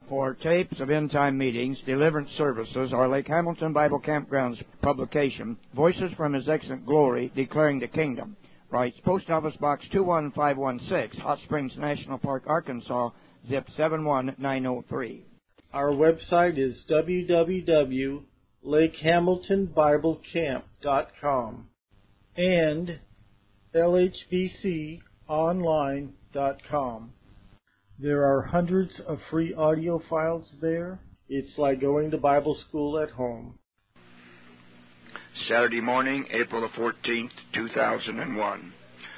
For tapes of end-time meetings, deliverance services, or Lake Hamilton Bible Campground's publication, Voices from His Excellent Glory, Declaring the Kingdom, writes Post Office Box 21516, Hot Springs National Park, Arkansas, zip 71903. Our website is www.lakehamiltonbiblecamp.com and lhbconline.com. There are hundreds of free audio files there. It's like going to Bible school at home. Saturday morning, April the 14th, 2001.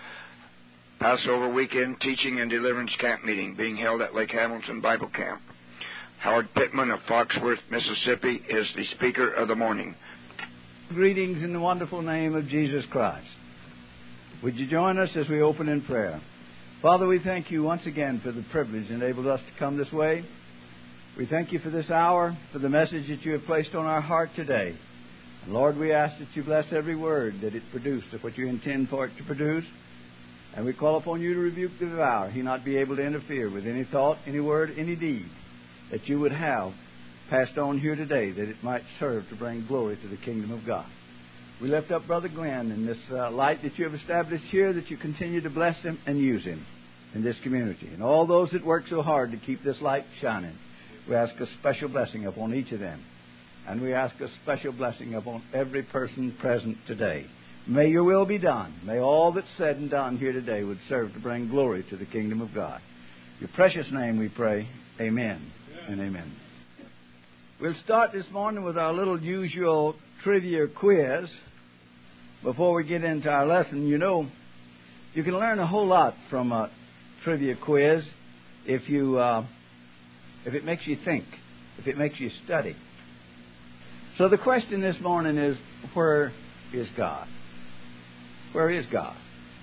Passover weekend teaching and deliverance camp meeting being held at Lake Hamilton Bible Camp. Howard Pittman of Foxworth, Mississippi, is the speaker of the morning. Greetings in the wonderful name of Jesus Christ. Would you join us as we open in prayer? Father, we thank you once again for the privilege enabled us to come this way. We thank you for this hour, for the message that you have placed on our heart today. And Lord, we ask that you bless every word that it produced of what you intend for it to produce. And we call upon you to rebuke the devourer. He not be able to interfere with any thought, any word, any deed that you would have passed on here today, that it might serve to bring glory to the kingdom of God. We lift up Brother Glenn in this light that you have established here, that you continue to bless him and use him in this community. And all those that work so hard to keep this light shining, we ask a special blessing upon each of them. And we ask a special blessing upon every person present today. May your will be done. May all that's said and done here today would serve to bring glory to the kingdom of God. In your precious name we pray. Amen and amen. We'll start this morning with our little usual trivia quiz. Before we get into our lesson, you know, you can learn a whole lot from a trivia quiz if it makes you think, if it makes you study. So the question this morning is, where is God? Where is God?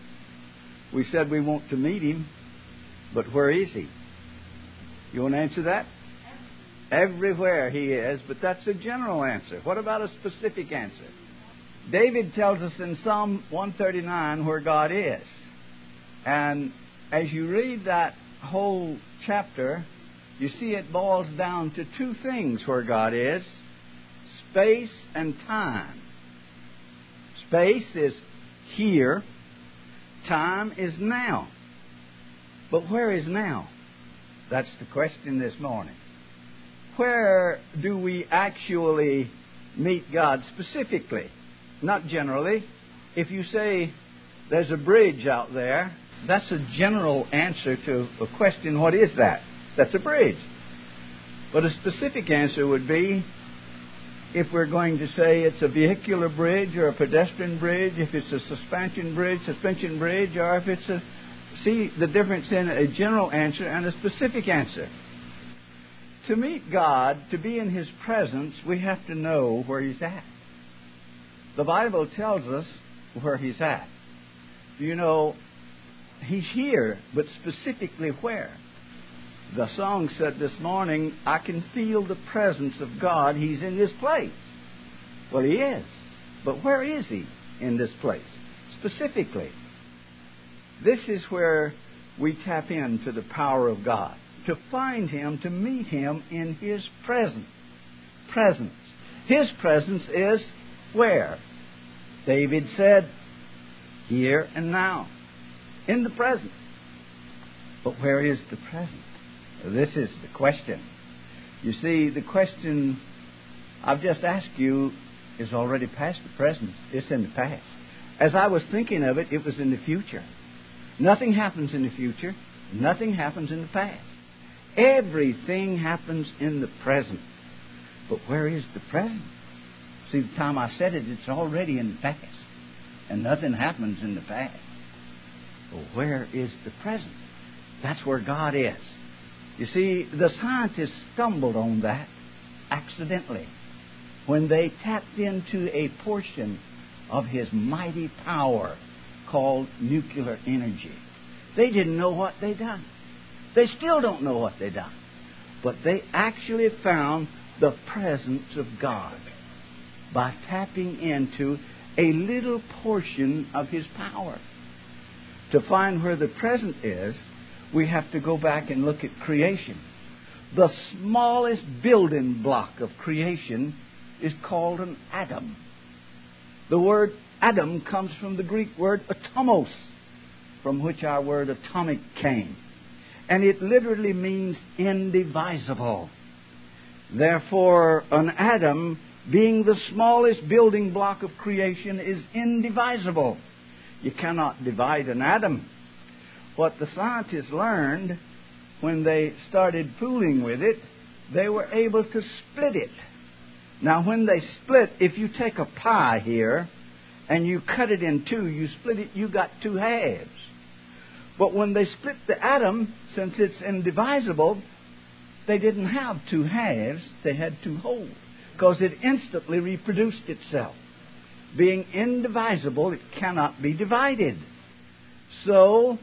We said we want to meet Him, but where is He? You want to answer that? Everywhere He is, but that's a general answer. What about a specific answer? David tells us in Psalm 139 where God is. And as you read that whole chapter, you see it boils down to two things where God is: space and time. Space is here. Time is now. But where is now? That's the question this morning. Where do we actually meet God specifically? Not generally. If you say there's a bridge out there, that's a general answer to a question, what is that? That's a bridge. But a specific answer would be, if we're going to say it's a vehicular bridge or a pedestrian bridge, if it's a suspension bridge, or if it's see the difference in a general answer and a specific answer. To meet God, to be in His presence, we have to know where He's at. The Bible tells us where He's at. You know, He's here, but specifically where? The song said this morning, I can feel the presence of God. He's in this place. Well, He is. But where is He in this place? Specifically. This is where we tap into the power of God. To find Him, to meet Him in His presence. His presence is where? David said, here and now. In the present. But where is the present? This is the question. You see, the question I've just asked you is already past the present. It's in the past. As I was thinking of it, it was in the future. Nothing happens in the future. Nothing happens in the past. Everything happens in the present. But where is the present? See, the time I said it, it's already in the past. And nothing happens in the past. Well, where is the present? That's where God is. You see, the scientists stumbled on that accidentally when they tapped into a portion of His mighty power called nuclear energy. They didn't know what they'd done. They still don't know what they'd done. But they actually found the presence of God by tapping into a little portion of His power. To find where the present is, we have to go back and look at creation. The smallest building block of creation is called an atom. The word atom comes from the Greek word atomos, from which our word atomic came. And it literally means indivisible. Therefore, an atom, being the smallest building block of creation, is indivisible. You cannot divide an atom. What the scientists learned when they started fooling with it, they were able to split it. Now, when they split, if you take a pie here and you cut it in two, you split it, you got two halves. But when they split the atom, since it's indivisible, they didn't have two halves, they had two wholes, because it instantly reproduced itself. Being indivisible, it cannot be divided. So,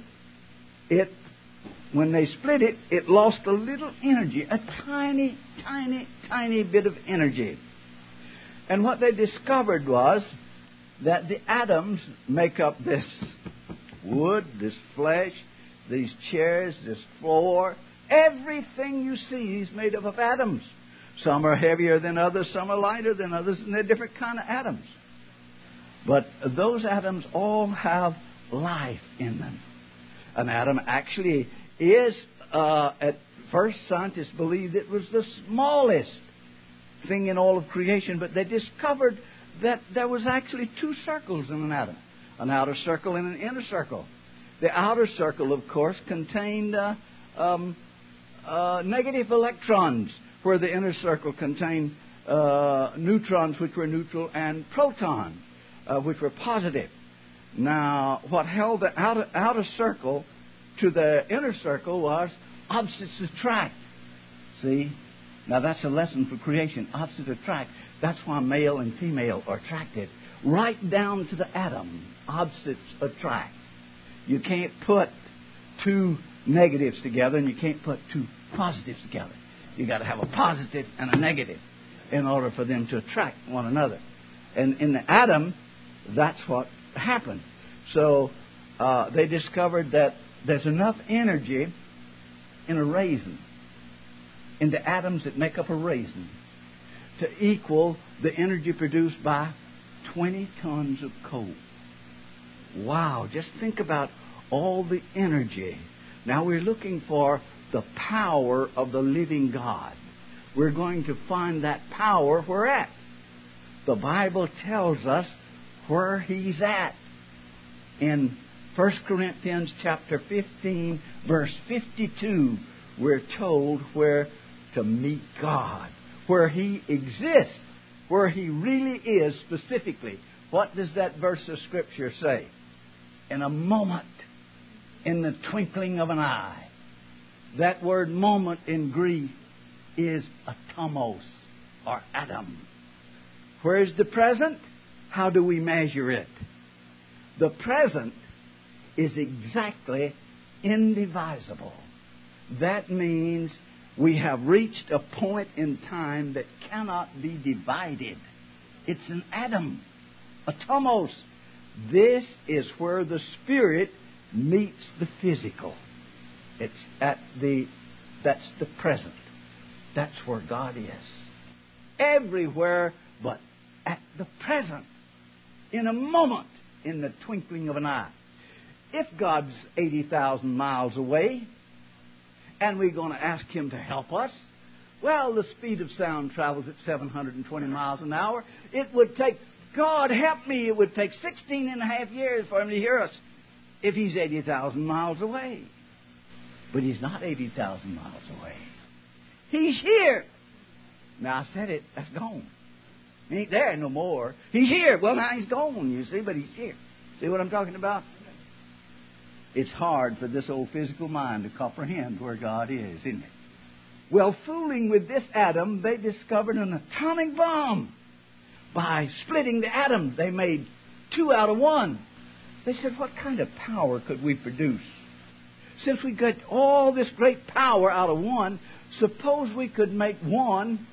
when they split it, it lost a little energy, a tiny, tiny, tiny bit of energy. And what they discovered was that the atoms make up this wood, this flesh, these chairs, this floor. Everything you see is made up of atoms. Some are heavier than others, some are lighter than others, and they're different kind of atoms. But those atoms all have life in them. An atom actually is, at first scientists believed it was the smallest thing in all of creation, but they discovered that there was actually two circles in an atom, an outer circle and an inner circle. The outer circle, of course, contained negative electrons, where the inner circle contained neutrons, which were neutral, and protons, which were positive. Now, what held the outer circle to the inner circle was opposites attract. See? Now, that's a lesson for creation. Opposites attract. That's why male and female are attracted. Right down to the atom, opposites attract. You can't put two negatives together, and you can't put two positives together. You've got to have a positive and a negative in order for them to attract one another. And in the atom, that's what happened. So they discovered that there's enough energy in a raisin, in the atoms that make up a raisin, to equal the energy produced by 20 tons of coal. Wow, just think about all the energy. Now we're looking for the power of the living God. We're going to find that power where at? The Bible tells us where He's at. In 1 Corinthians chapter 15, verse 52, we're told where to meet God, where He exists, where He really is specifically. What does that verse of Scripture say? In a moment, in the twinkling of an eye. That word moment in Greek is atomos, or atom. Where's the present? How do we measure it? The present is exactly indivisible. That means we have reached a point in time that cannot be divided. It's an atom, atomos. This is where the spirit meets the physical. That's the present. That's where God is. Everywhere but at the present. In a moment, in the twinkling of an eye. If God's 80,000 miles away, and we're going to ask Him to help us, well, the speed of sound travels at 720 miles an hour. It would take, God help me, it would take 16 and a half years for Him to hear us if He's 80,000 miles away. But He's not 80,000 miles away. He's here. Now, I said it, that's gone. He ain't there no more. He's here. Well, now He's gone, you see, but He's here. See what I'm talking about? It's hard for this old physical mind to comprehend where God is, isn't it? Well, fooling with this atom, they discovered an atomic bomb. By splitting the atom, they made two out of one. They said, what kind of power could we produce? Since we got all this great power out of one, suppose we could make one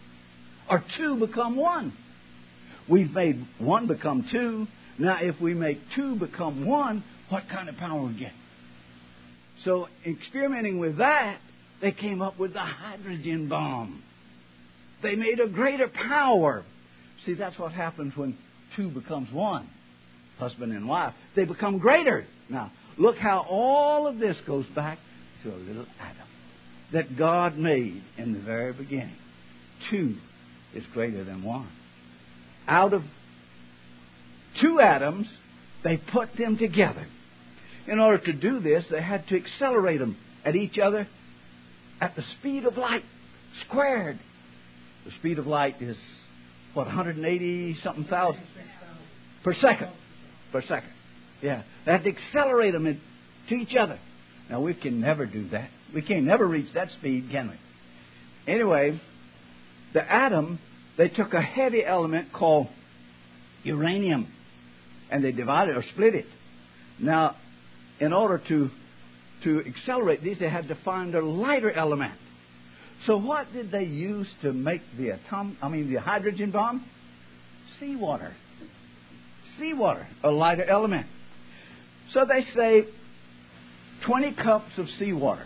or two become one. We've made one become two. Now, if we make two become one, what kind of power we get? So, experimenting with that, they came up with the hydrogen bomb. They made a greater power. See, that's what happens when two becomes one. Husband and wife. They become greater. Now, look how all of this goes back to a little atom that God made in the very beginning. Two is greater than one. Out of two atoms, they put them together. In order to do this, they had to accelerate them at each other at the speed of light, squared. The speed of light is, 180-something thousand per second. Per second. Yeah. They had to accelerate them to each other. Now, we can never do that. We can never reach that speed, can we? Anyway, the atom, they took a heavy element called uranium, and they divided or split it. Now, in order to accelerate these, they had to find a lighter element. So what did they use to make the hydrogen bomb? Seawater. Seawater, a lighter element. So they say 20 cups of seawater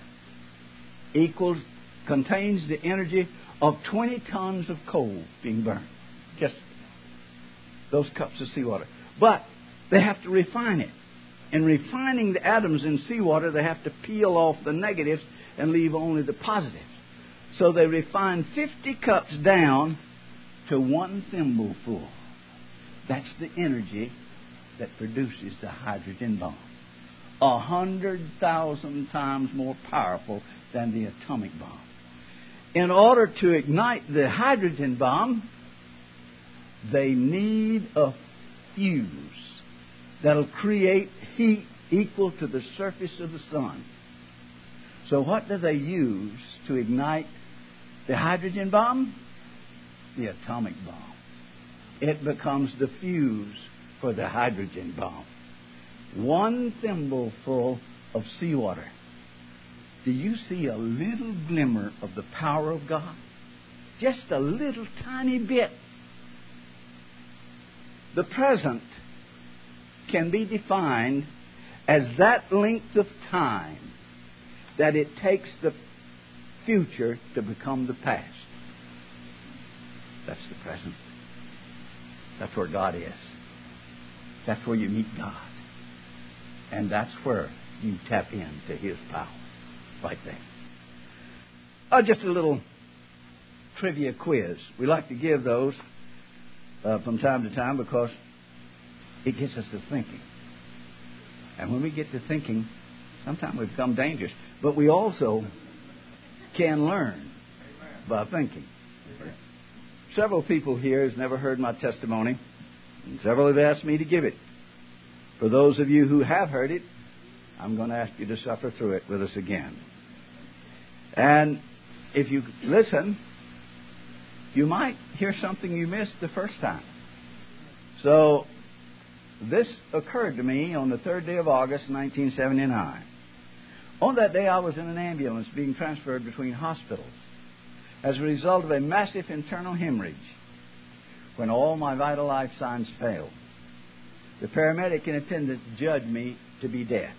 contains the energy of 20 tons of coal being burned. Just those cups of seawater. But they have to refine it. In refining the atoms in seawater, they have to peel off the negatives and leave only the positives. So they refine 50 cups down to 1 thimbleful. That's the energy that produces the hydrogen bomb. 100,000 times more powerful than the atomic bomb. In order to ignite the hydrogen bomb, they need a fuse that'll create heat equal to the surface of the sun. So what do they use to ignite the hydrogen bomb? The atomic bomb. It becomes the fuse for the hydrogen bomb. 1 thimbleful of seawater. Do you see a little glimmer of the power of God? Just a little tiny bit. The present can be defined as that length of time that it takes the future to become the past. That's the present. That's where God is. That's where you meet God. And that's where you tap into His power. Right there. Just a little trivia quiz. We like to give those from time to time because it gets us to thinking. And when we get to thinking, sometimes we become dangerous. But we also can learn by thinking. Several people here has never heard my testimony, and several have asked me to give it. For those of you who have heard it, I'm going to ask you to suffer through it with us again. And if you listen, you might hear something you missed the first time. So, this occurred to me on the 3rd day of August, 1979. On that day, I was in an ambulance being transferred between hospitals as a result of a massive internal hemorrhage when all my vital life signs failed. The paramedic in attendance judged me to be dead.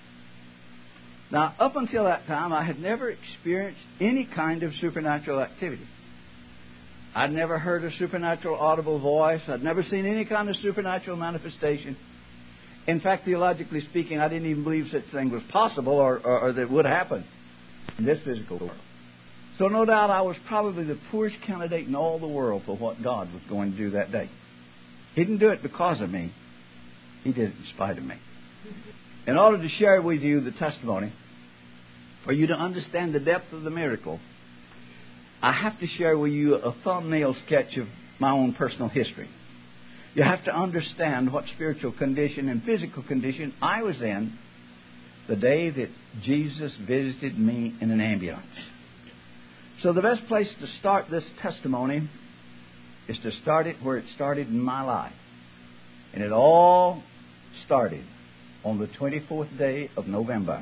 Now, up until that time, I had never experienced any kind of supernatural activity. I'd never heard a supernatural audible voice. I'd never seen any kind of supernatural manifestation. In fact, theologically speaking, I didn't even believe such a thing was possible or that it would happen in this physical world. So no doubt I was probably the poorest candidate in all the world for what God was going to do that day. He didn't do it because of me. He did it in spite of me. In order to share with you the testimony, for you to understand the depth of the miracle, I have to share with you a thumbnail sketch of my own personal history. You have to understand what spiritual condition and physical condition I was in the day that Jesus visited me in an ambulance. So the best place to start this testimony is to start it where it started in my life. And it all started on the 24th day of November,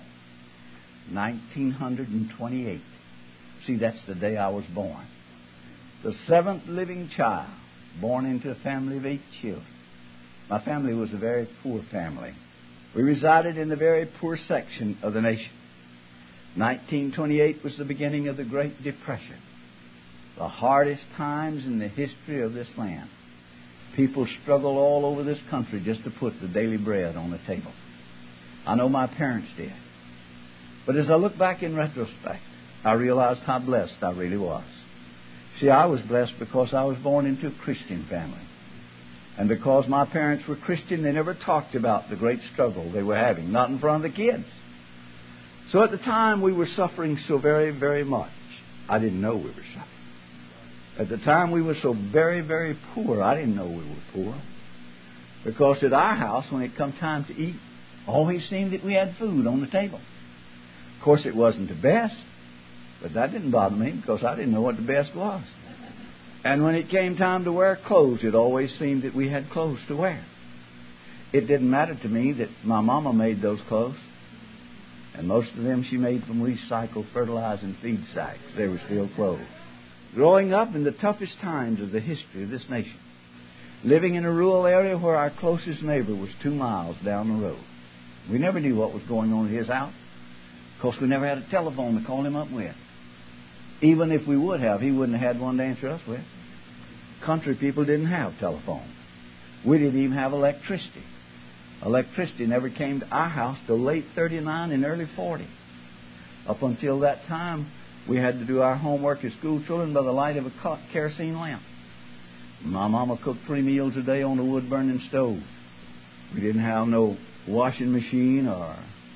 1928. See, that's the day I was born. The 7th living child born into a family of 8 children. My family was a very poor family. We resided in a very poor section of the nation. 1928 was the beginning of the Great Depression, the hardest times in the history of this land. People struggled all over this country just to put the daily bread on the table. I know my parents did. But as I look back in retrospect, I realized how blessed I really was. See, I was blessed because I was born into a Christian family. And because my parents were Christian, they never talked about the great struggle they were having, not in front of the kids. So at the time we were suffering so very, very much, I didn't know we were suffering. At the time we were so very, very poor, I didn't know we were poor. Because at our house, when it come time to eat, always seemed that we had food on the table. Of course, it wasn't the best, but that didn't bother me because I didn't know what the best was. And when it came time to wear clothes, it always seemed that we had clothes to wear. It didn't matter to me that my mama made those clothes. And most of them she made from recycled fertilizing feed sacks. They were still clothes. Growing up in the toughest times of the history of this nation, living in a rural area where our closest neighbor was 2 miles down the road. We never knew what was going on at his house. Of course, we never had a telephone to call him up with. Even if we would have, he wouldn't have had one to answer us with. Country people didn't have telephones. We didn't even have electricity. Electricity never came to our house till late 39 and early 40. Up until that time, we had to do our homework as school children by the light of a kerosene lamp. My mama cooked 3 meals a day on a wood-burning stove. We didn't have no washing machine or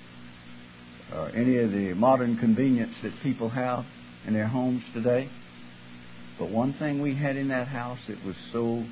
any of the modern convenience that people have in their homes today. But one thing we had in that house that was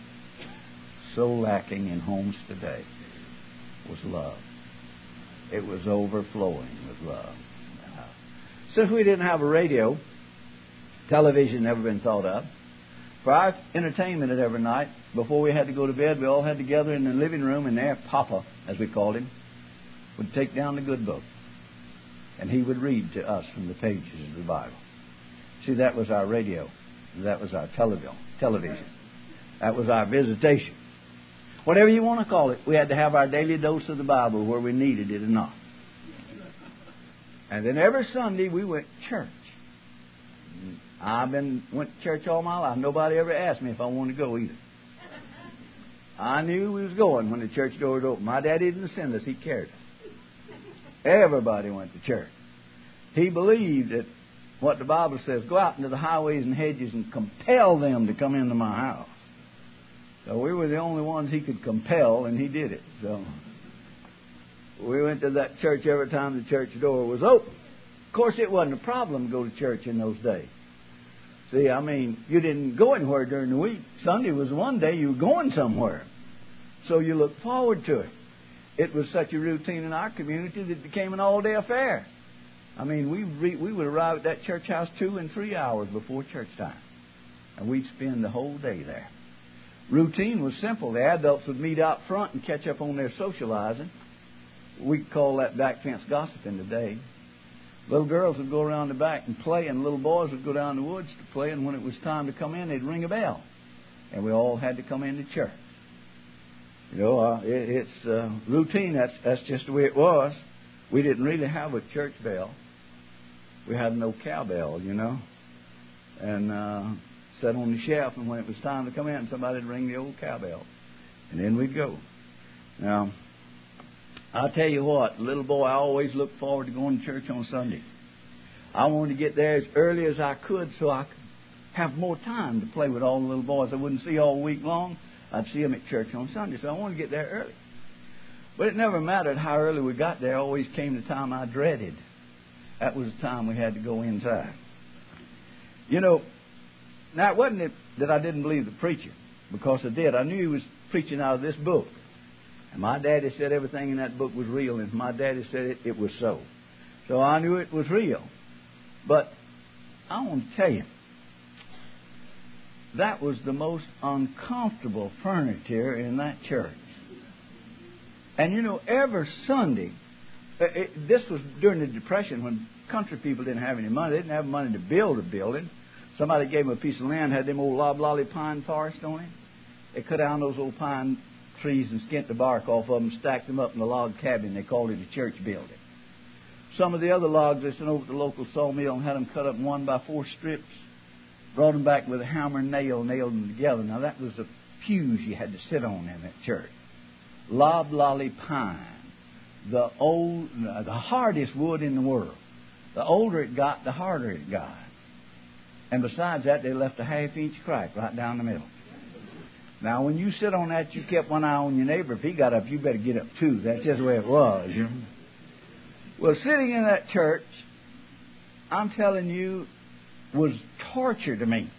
so lacking in homes today was love. It was overflowing with love. Since we didn't have a radio, television never been thought of. For our entertainment at every night, before we had to go to bed, we all had to gather in the living room, and there Papa, as we called him, would take down the good book. And he would read to us from the pages of the Bible. See, that was our radio. That was our television. That was our visitation. Whatever you want to call it, we had to have our daily dose of the Bible where we needed it or not. And then every Sunday we went to church. Went to church all my life. Nobody ever asked me if I wanted to go either. I knew we was going when the church doors opened. My daddy didn't send us. He carried us. Everybody went to church. He believed that what the Bible says, go out into the highways and hedges and compel them to come into my house. So we were the only ones he could compel, and he did it. So we went to that church every time the church door was open. Of course, it wasn't a problem to go to church in those days. See, I mean, you didn't go anywhere during the week. Sunday was one day you were going somewhere. So you looked forward to it. It was such a routine in our community that it became an all-day affair. I mean, we would arrive at that church house 2 and 3 hours before church time. And we'd spend the whole day there. Routine was simple. The adults would meet out front and catch up on their socializing. We call that back fence gossiping today. Little girls would go around the back and play, and little boys would go down the woods to play, and when it was time to come in, they'd ring a bell. And we all had to come into church. You know, it's routine. That's just the way it was. We didn't really have a church bell. We had no cowbell, you know. And sat on the shelf, and when it was time to come in, somebody'd ring the old cowbell. And then we'd go. Now, I'll tell you what, little boy, I always looked forward to going to church on Sunday. I wanted to get there as early as I could so I could have more time to play with all the little boys I wouldn't see all week long. I'd see them at church on Sunday, so I wanted to get there early. But it never mattered how early we got there. Always came the time I dreaded. That was the time we had to go inside. You know, now it wasn't that I didn't believe the preacher, because I did. I knew he was preaching out of this book. And my daddy said everything in that book was real, and my daddy said it was so. So I knew it was real. But I want to tell you, that was the most uncomfortable furniture in that church. And you know, every Sunday, this was during the Depression when country people didn't have any money. They didn't have money to build a building. Somebody gave them a piece of land, had them old loblolly pine forest on it. They cut down those old pine trees and skint the bark off of them, stacked them up in a log cabin. They called it a church building. Some of the other logs they sent over to the local sawmill and had them cut up in 1x4 strips. Brought them back with a hammer and nailed them together. Now, that was the pews you had to sit on in that church. Loblolly pine. The hardest wood in the world. The older it got, the harder it got. And besides that, they left a half-inch crack right down the middle. Now, when you sit on that, you kept one eye on your neighbor. If he got up, you better get up too. That's just the way it was. You know? Well, sitting in that church, I'm telling you, was torture to me.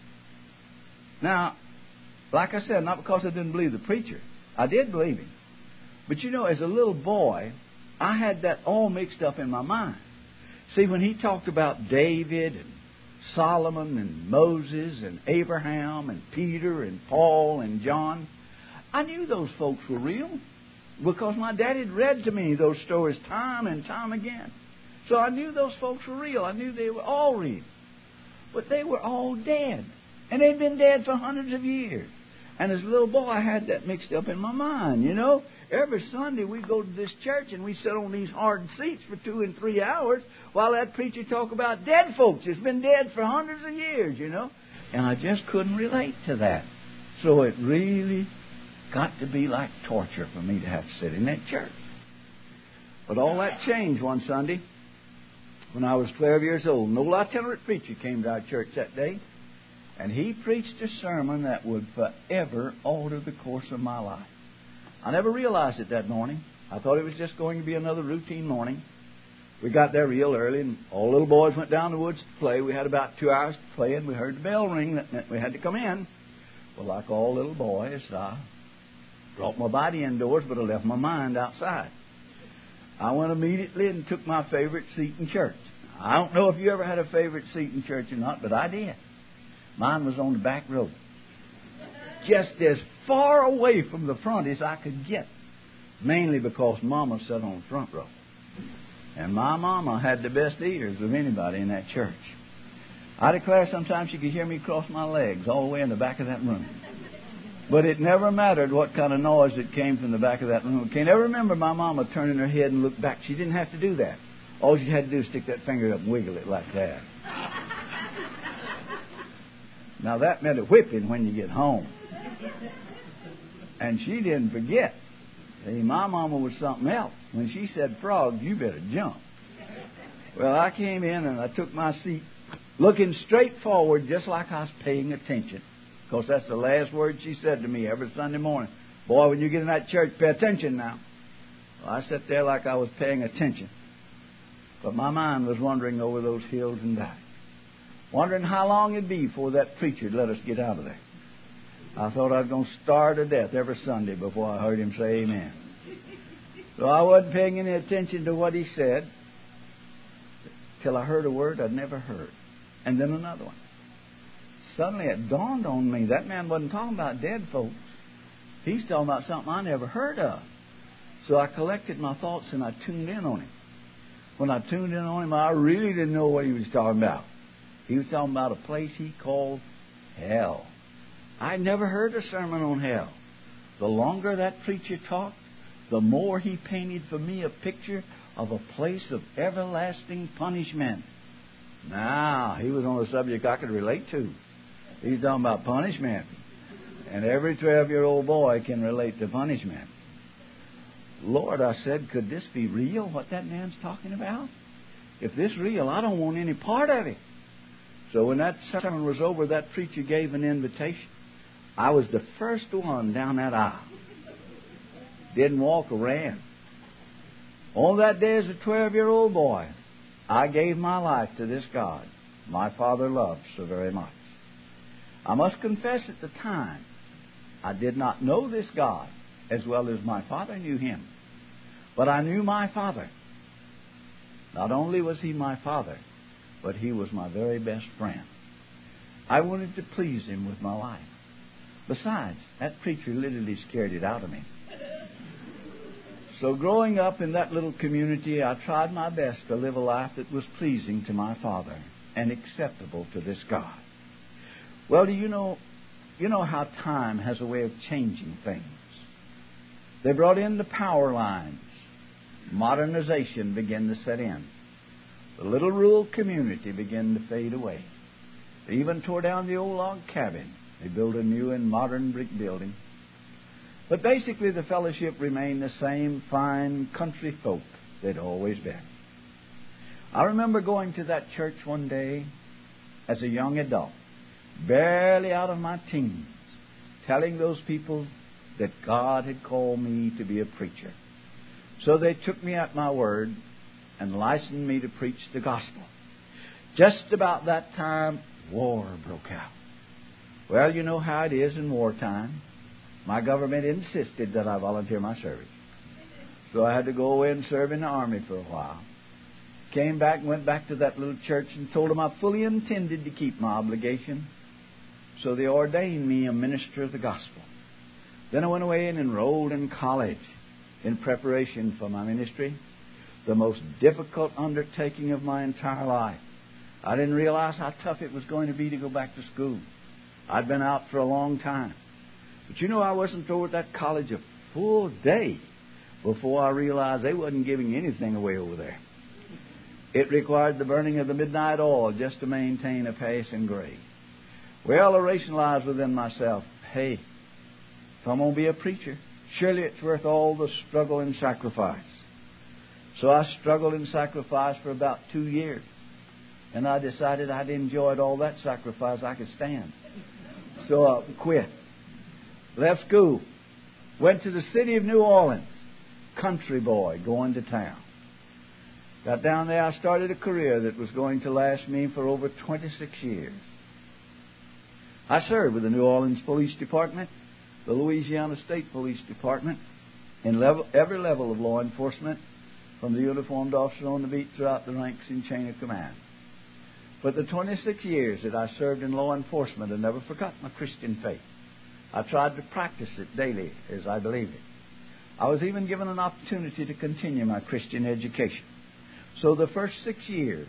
Now, like I said, not because I didn't believe the preacher. I did believe him. But you know, as a little boy, I had that all mixed up in my mind. See, when he talked about David and Solomon and Moses and Abraham and Peter and Paul and John, I knew those folks were real because my dad had read to me those stories time and time again. So I knew those folks were real. I knew they were all real. But they were all dead. And they'd been dead for hundreds of years. And as a little boy, I had that mixed up in my mind, you know. Every Sunday we go to this church and we sit on these hard seats for 2 and 3 hours while that preacher talk about dead folks that's been dead for hundreds of years, you know. And I just couldn't relate to that. So it really got to be like torture for me to have to sit in that church. But all that changed one Sunday when I was 12 years old. An old itinerant preacher came to our church that day, and he preached a sermon that would forever alter the course of my life. I never realized it that morning. I thought it was just going to be another routine morning. We got there real early, and all the little boys went down the woods to play. We had about 2 hours to play, and we heard the bell ring. That meant we had to come in. Well, like all little boys, I brought my body indoors, but I left my mind outside. I went immediately and took my favorite seat in church. I don't know if you ever had a favorite seat in church or not, but I did. Mine was on the back row, just as far away from the front as I could get, mainly because Mama sat on the front row. And my Mama had the best ears of anybody in that church. I declare sometimes she could hear me cross my legs all the way in the back of that room. But it never mattered what kind of noise that came from the back of that room. I can't ever remember my Mama turning her head and look back. She didn't have to do that. All she had to do was stick that finger up and wiggle it like that. Now that meant a whipping when you get home. And she didn't forget. See, my Mama was something else. When she said frog, you better jump. Well, I came in and I took my seat looking straight forward just like I was paying attention. Because that's the last word she said to me every Sunday morning. Boy, when you get in that church, pay attention now. Well, I sat there like I was paying attention. But my mind was wandering over those hills and valleys, wondering how long it'd be before that preacher would let us get out of there. I thought I was going to starve to death every Sunday before I heard him say amen. So I wasn't paying any attention to what he said till I heard a word I'd never heard. And then another one. Suddenly it dawned on me that man wasn't talking about dead folks. He's talking about something I never heard of. So I collected my thoughts and I tuned in on him. When I tuned in on him, I really didn't know what he was talking about. He was talking about a place he called hell. I'd never heard a sermon on hell. The longer that preacher talked, the more he painted for me a picture of a place of everlasting punishment. Now, he was on a subject I could relate to. He's talking about punishment. And every 12-year-old boy can relate to punishment. Lord, I said, could this be real, what that man's talking about? If this is real, I don't want any part of it. So when that sermon was over, that preacher gave an invitation. I was the first one down that aisle. Didn't walk, ran. On that day as a 12-year-old boy, I gave my life to this God my Father loved so very much. I must confess at the time, I did not know this God as well as my Father knew Him. But I knew my Father. Not only was He my Father, but He was my very best friend. I wanted to please Him with my life. Besides, that preacher literally scared it out of me. So growing up in that little community, I tried my best to live a life that was pleasing to my Father and acceptable to this God. Well, do you know how time has a way of changing things? They brought in the power lines. Modernization began to set in. the little rural community began to fade away. They even tore down the old log cabin. They built a new and modern brick building. But basically the fellowship remained the same fine country folk they'd always been. I remember going to that church one day as a young adult, barely out of my teens, telling those people that God had called me to be a preacher. So they took me at my word and licensed me to preach the gospel. Just about that time, war broke out. Well, you know how it is in wartime. My government insisted that I volunteer my service. So I had to go away and serve in the army for a while. Came back and went back to that little church and told them I fully intended to keep my obligation. So they ordained me a minister of the gospel. Then I went away and enrolled in college in preparation for my ministry, the most difficult undertaking of my entire life. I didn't realize how tough it was going to be to go back to school. I'd been out for a long time. But you know, I wasn't through with that college a full day before I realized they wasn't giving anything away over there. It required the burning of the midnight oil just to maintain a passing grade. Well, I rationalized within myself, hey, if I'm going to be a preacher, surely it's worth all the struggle and sacrifice. So I struggled and sacrificed for about 2 years. And I decided I'd enjoyed all that sacrifice I could stand. So I quit. Left school. Went to the city of New Orleans. Country boy going to town. Got down there, I started a career that was going to last me for over 26 years. I served with the New Orleans Police Department, the Louisiana State Police Department, in every level of law enforcement, from the uniformed officer on the beat throughout the ranks and chain of command. But the 26 years that I served in law enforcement, I never forgot my Christian faith. I tried to practice it daily as I believed it. I was even given an opportunity to continue my Christian education. So the first 6 years,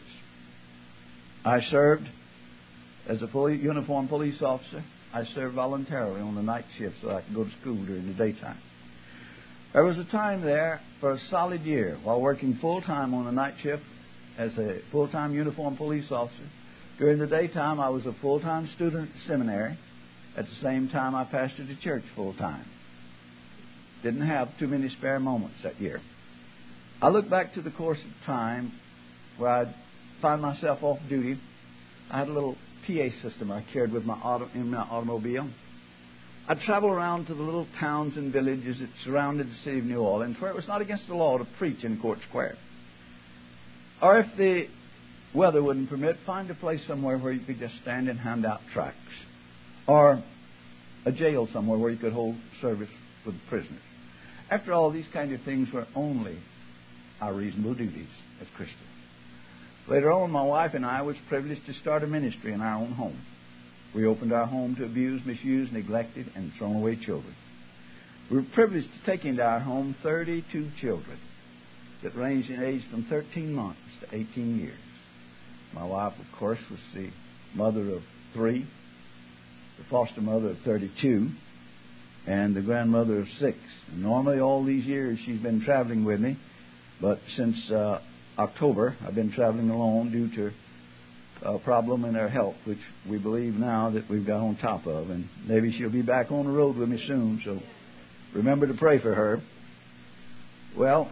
I served as a fully uniformed police officer. I served voluntarily on the night shift so I could go to school during the daytime. There was a time there for a solid year while working full-time on the night shift as a full-time uniformed police officer. During the daytime, I was a full-time student at the seminary. At the same time, I pastored a church full-time. Didn't have too many spare moments that year. I look back to the course of time where I'd find myself off duty. I had a little PA system I carried with in my automobile. I'd travel around to the little towns and villages that surrounded the city of New Orleans, where it was not against the law to preach in Court Square. Or if the weather wouldn't permit, find a place somewhere where you could just stand and hand out tracts. Or a jail somewhere where you could hold service with prisoners. After all, these kind of things were only our reasonable duties as Christians. Later on, my wife and I was privileged to start a ministry in our own home. We opened our home to abused, misused, neglected, and thrown away children. We were privileged to take into our home 32 children that ranged in age from 13 months to 18 years. My wife, of course, was the mother of 3, the foster mother of 32, and the grandmother of 6. And normally all these years she's been traveling with me, but since October I've been traveling alone due to a problem in her health, which we believe now that we've got on top of. And maybe she'll be back on the road with me soon, so remember to pray for her. Well,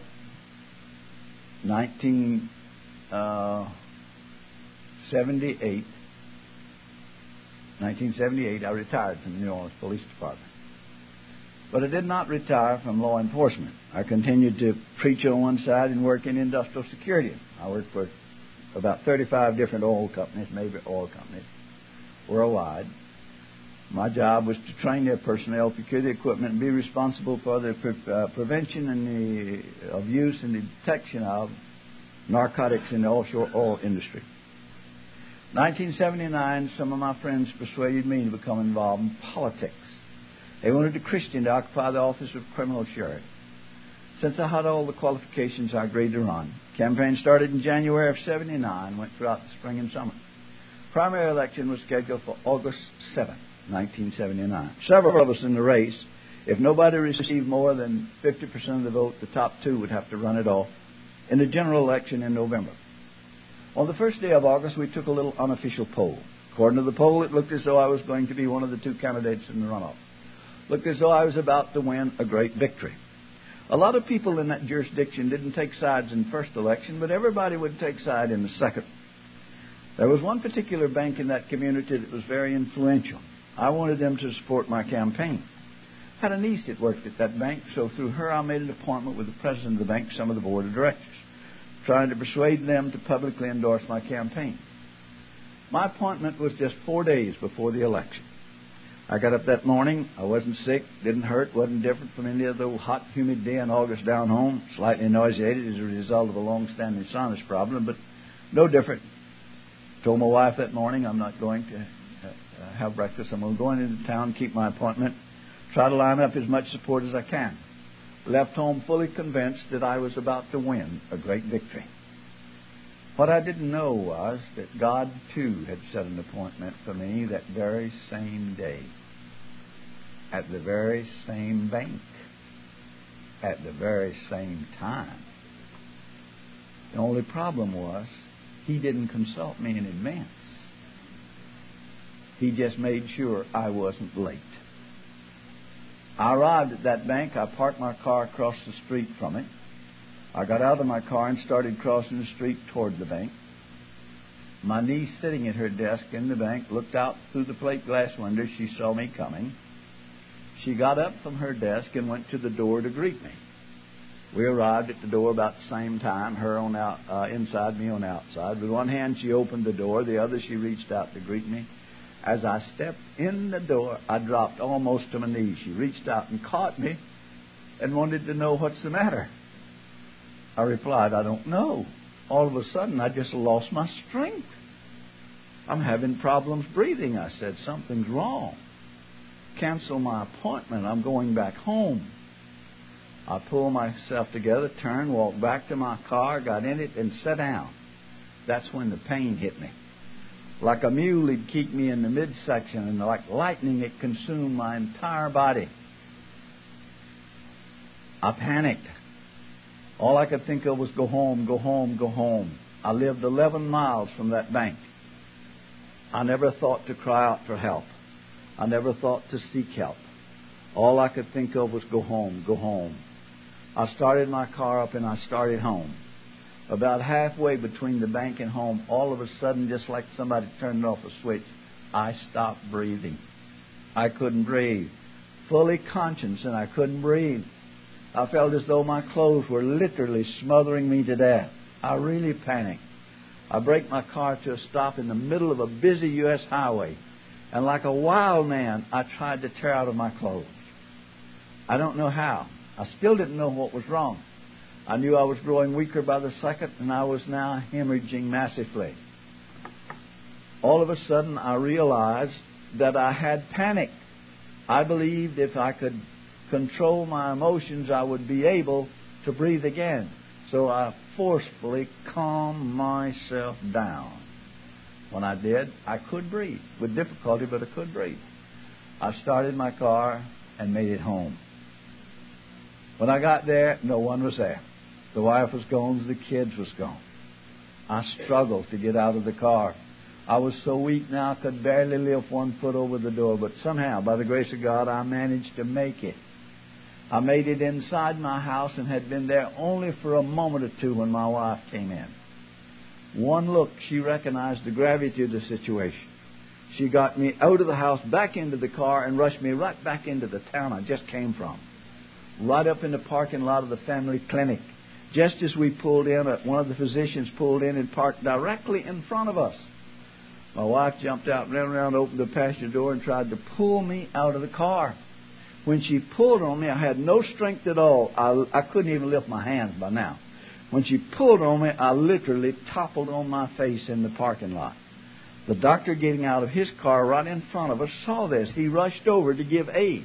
1978, I retired from the New Orleans Police Department. But I did not retire from law enforcement. I continued to preach on one side and work in industrial security. I worked for about 35 different oil companies, major oil companies, worldwide. My job was to train their personnel, procure the equipment, and be responsible for the prevention and of use and the detection of narcotics in the offshore oil industry. 1979, some of my friends persuaded me to become involved in politics. They wanted a Christian to occupy the office of criminal sheriff. Since I had all the qualifications, I agreed to run. Campaign started in January of 79, went throughout the spring and summer. Primary election was scheduled for August 7, 1979. Several of us in the race. If nobody received more than 50% of the vote, the top 2 would have to run it off in the general election in November. On the first day of August, we took a little unofficial poll. According to the poll, it looked as though I was going to be one of the two candidates in the runoff. Looked as though I was about to win a great victory. A lot of people in that jurisdiction didn't take sides in the first election, but everybody would take side in the second. There was one particular bank in that community that was very influential. I wanted them to support my campaign. I had a niece that worked at that bank, so through her I made an appointment with the president of the bank, some of the board of directors, trying to persuade them to publicly endorse my campaign. My appointment was just 4 days before the election. I got up that morning. I wasn't sick, didn't hurt, wasn't different from any other hot, humid day in August down home, slightly nauseated as a result of a long-standing sinus problem, but no different. Told my wife that morning I'm not going to have breakfast. I'm going into town, keep my appointment, try to line up as much support as I can. Left home fully convinced that I was about to win a great victory. What I didn't know was that God, too, had set an appointment for me that very same day, at the very same bank, at the very same time. The only problem was He didn't consult me in advance. He just made sure I wasn't late. I arrived at that bank. I parked my car across the street from it. I got out of my car and started crossing the street toward the bank. My niece, sitting at her desk in the bank, looked out through the plate glass window. She saw me coming. She got up from her desk and went to the door to greet me. We arrived at the door about the same time, her on inside, me on outside. With one hand, she opened the door. The other, she reached out to greet me. As I stepped in the door, I dropped almost to my knees. She reached out and caught me and wanted to know what's the matter. I replied, I don't know. All of a sudden, I just lost my strength. I'm having problems breathing. I said, something's wrong. Cancel my appointment. I'm going back home. I pulled myself together, turned, walked back to my car, got in it, and sat down. That's when the pain hit me. Like a mule, it'd keep me in the midsection, and like lightning, it consumed my entire body. I panicked. All I could think of was go home, go home, go home. I lived 11 miles from that bank. I never thought to cry out for help. I never thought to seek help. All I could think of was go home, go home. I started my car up and I started home. About halfway between the bank and home, all of a sudden, just like somebody turned off a switch, I stopped breathing. I couldn't breathe. Fully conscious, and I couldn't breathe. I felt as though my clothes were literally smothering me to death. I really panicked. I braked my car to a stop in the middle of a busy U.S. highway, and like a wild man, I tried to tear out of my clothes. I don't know how. I still didn't know what was wrong. I knew I was growing weaker by the second, and I was now hemorrhaging massively. All of a sudden, I realized that I had panicked. I believed if I could control my emotions, I would be able to breathe again. So I forcefully calmed myself down. When I did, I could breathe. With difficulty, but I could breathe. I started my car and made it home. When I got there, no one was there. The wife was gone, the kids was gone. I struggled to get out of the car. I was so weak now I could barely lift 1 foot over the door, but somehow, by the grace of God, I managed to make it. I made it inside my house and had been there only for a moment or two when my wife came in. One look, she recognized the gravity of the situation. She got me out of the house, back into the car, and rushed me right back into the town I just came from. Right up in the parking lot of the family clinic. Just as we pulled in, one of the physicians pulled in and parked directly in front of us. My wife jumped out, ran around, opened the passenger door, and tried to pull me out of the car. When she pulled on me, I had no strength at all. I couldn't even lift my hands by now. When she pulled on me, I literally toppled on my face in the parking lot. The doctor getting out of his car right in front of us saw this. He rushed over to give aid.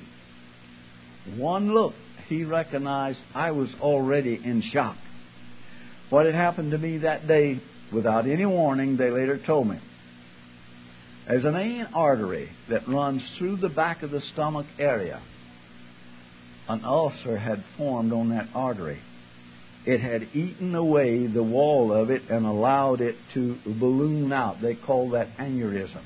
One look, he recognized I was already in shock. What had happened to me that day, without any warning, they later told me. There's a main artery that runs through the back of the stomach area. An ulcer had formed on that artery. It had eaten away the wall of it and allowed it to balloon out. They call that aneurysm.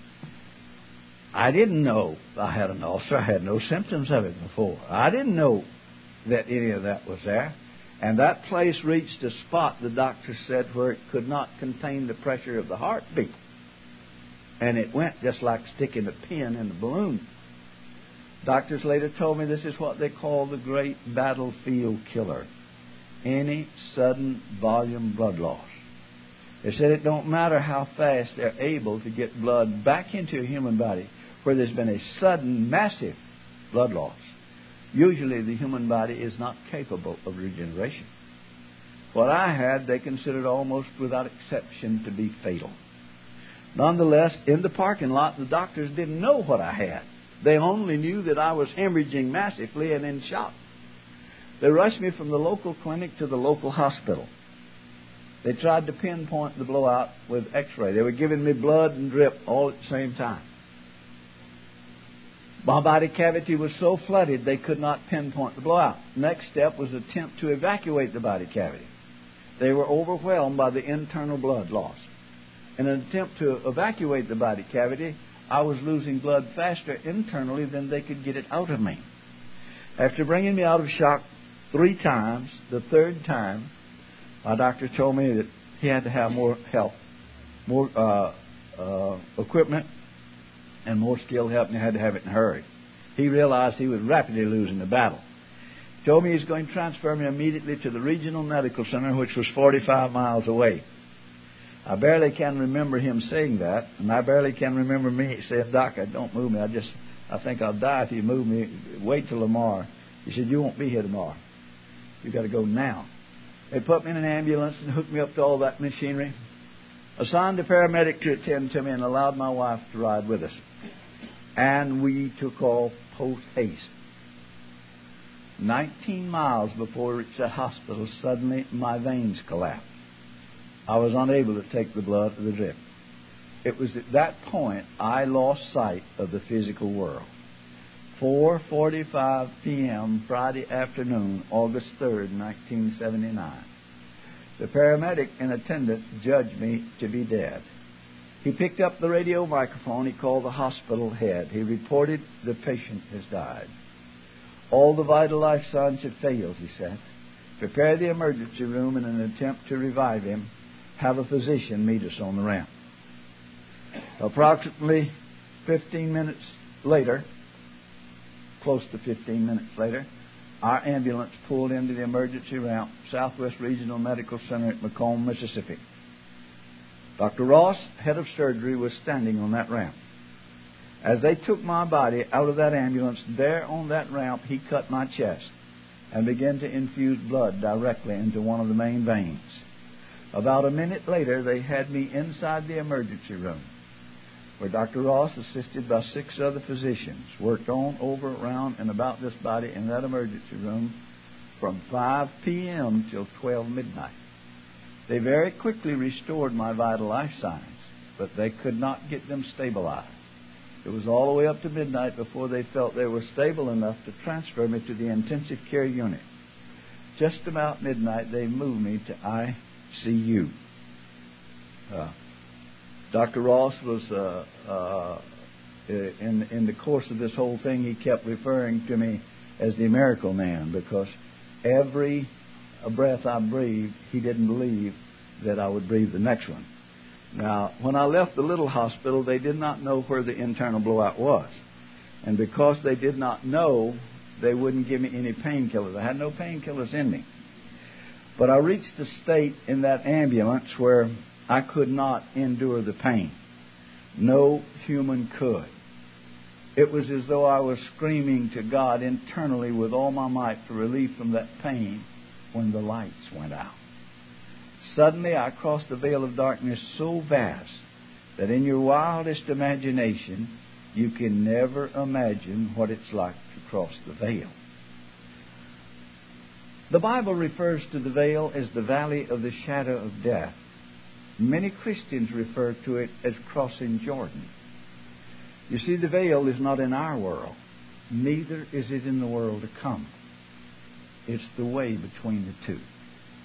I didn't know I had an ulcer. I had no symptoms of it before. I didn't know that any of that was there. And that place reached a spot, the doctor said, where it could not contain the pressure of the heartbeat. And it went just like sticking a pin in a balloon. Doctors later told me this is what they call the great battlefield killer. Any sudden volume blood loss. They said it don't matter how fast they're able to get blood back into a human body where there's been a sudden, massive blood loss. Usually the human body is not capable of regeneration. What I had, they considered almost without exception to be fatal. Nonetheless, in the parking lot, the doctors didn't know what I had. They only knew that I was hemorrhaging massively and in shock. They rushed me from the local clinic to the local hospital. They tried to pinpoint the blowout with X-ray. They were giving me blood and drip all at the same time. My body cavity was so flooded they could not pinpoint the blowout. Next step was an attempt to evacuate the body cavity. They were overwhelmed by the internal blood loss. In an attempt to evacuate the body cavity, I was losing blood faster internally than they could get it out of me. After bringing me out of shock 3 times, the 3rd time, my doctor told me that he had to have more help, more equipment, and more skilled help, and he had to have it in a hurry. He realized he was rapidly losing the battle. He told me he was going to transfer me immediately to the regional medical center, which was 45 miles away. I barely can remember him saying that, and I barely can remember me saying, "Doc, don't move me. I think I'll die if you move me. Wait till tomorrow." He said, "You won't be here tomorrow. You've got to go now." They put me in an ambulance and hooked me up to all that machinery, assigned a paramedic to attend to me, and allowed my wife to ride with us. And we took off post-haste. 19 miles before we reached the hospital, suddenly my veins collapsed. I was unable to take the blood or the drip. It was at that point I lost sight of the physical world. 4:45 p.m. Friday afternoon, August 3rd, 1979. The paramedic in attendance judged me to be dead. He picked up the radio microphone. He called the hospital head. He reported the patient has died. All the vital life signs have failed, he said. Prepare the emergency room in an attempt to revive him. Have a physician meet us on the ramp. Approximately 15 minutes later, close to 15 minutes later, our ambulance pulled into the emergency ramp, Southwest Regional Medical Center at Macomb, Mississippi. Dr. Ross, head of surgery, was standing on that ramp. As they took my body out of that ambulance, there on that ramp, he cut my chest and began to infuse blood directly into one of the main veins. About a minute later, they had me inside the emergency room, where Dr. Ross, assisted by 6 other physicians, worked on, over, around, and about this body in that emergency room from 5 p.m. till 12 midnight. They very quickly restored my vital life signs, but they could not get them stabilized. It was all the way up to midnight before they felt they were stable enough to transfer me to the intensive care unit. Just about midnight, they moved me to ICU. Dr. Ross was, in the course of this whole thing, he kept referring to me as the miracle man, because every breath I breathed, he didn't believe that I would breathe the next one. Now, when I left the little hospital, they did not know where the internal blowout was. And because they did not know, they wouldn't give me any painkillers. I had no painkillers in me. But I reached a state in that ambulance where I could not endure the pain. No human could. It was as though I was screaming to God internally with all my might for relief from that pain when the lights went out. Suddenly I crossed a veil of darkness so vast that in your wildest imagination you can never imagine what it's like to cross the veil. The Bible refers to the veil as the valley of the shadow of death. Many Christians refer to it as crossing Jordan. You see, the veil is not in our world. Neither is it in the world to come. It's the way between the two.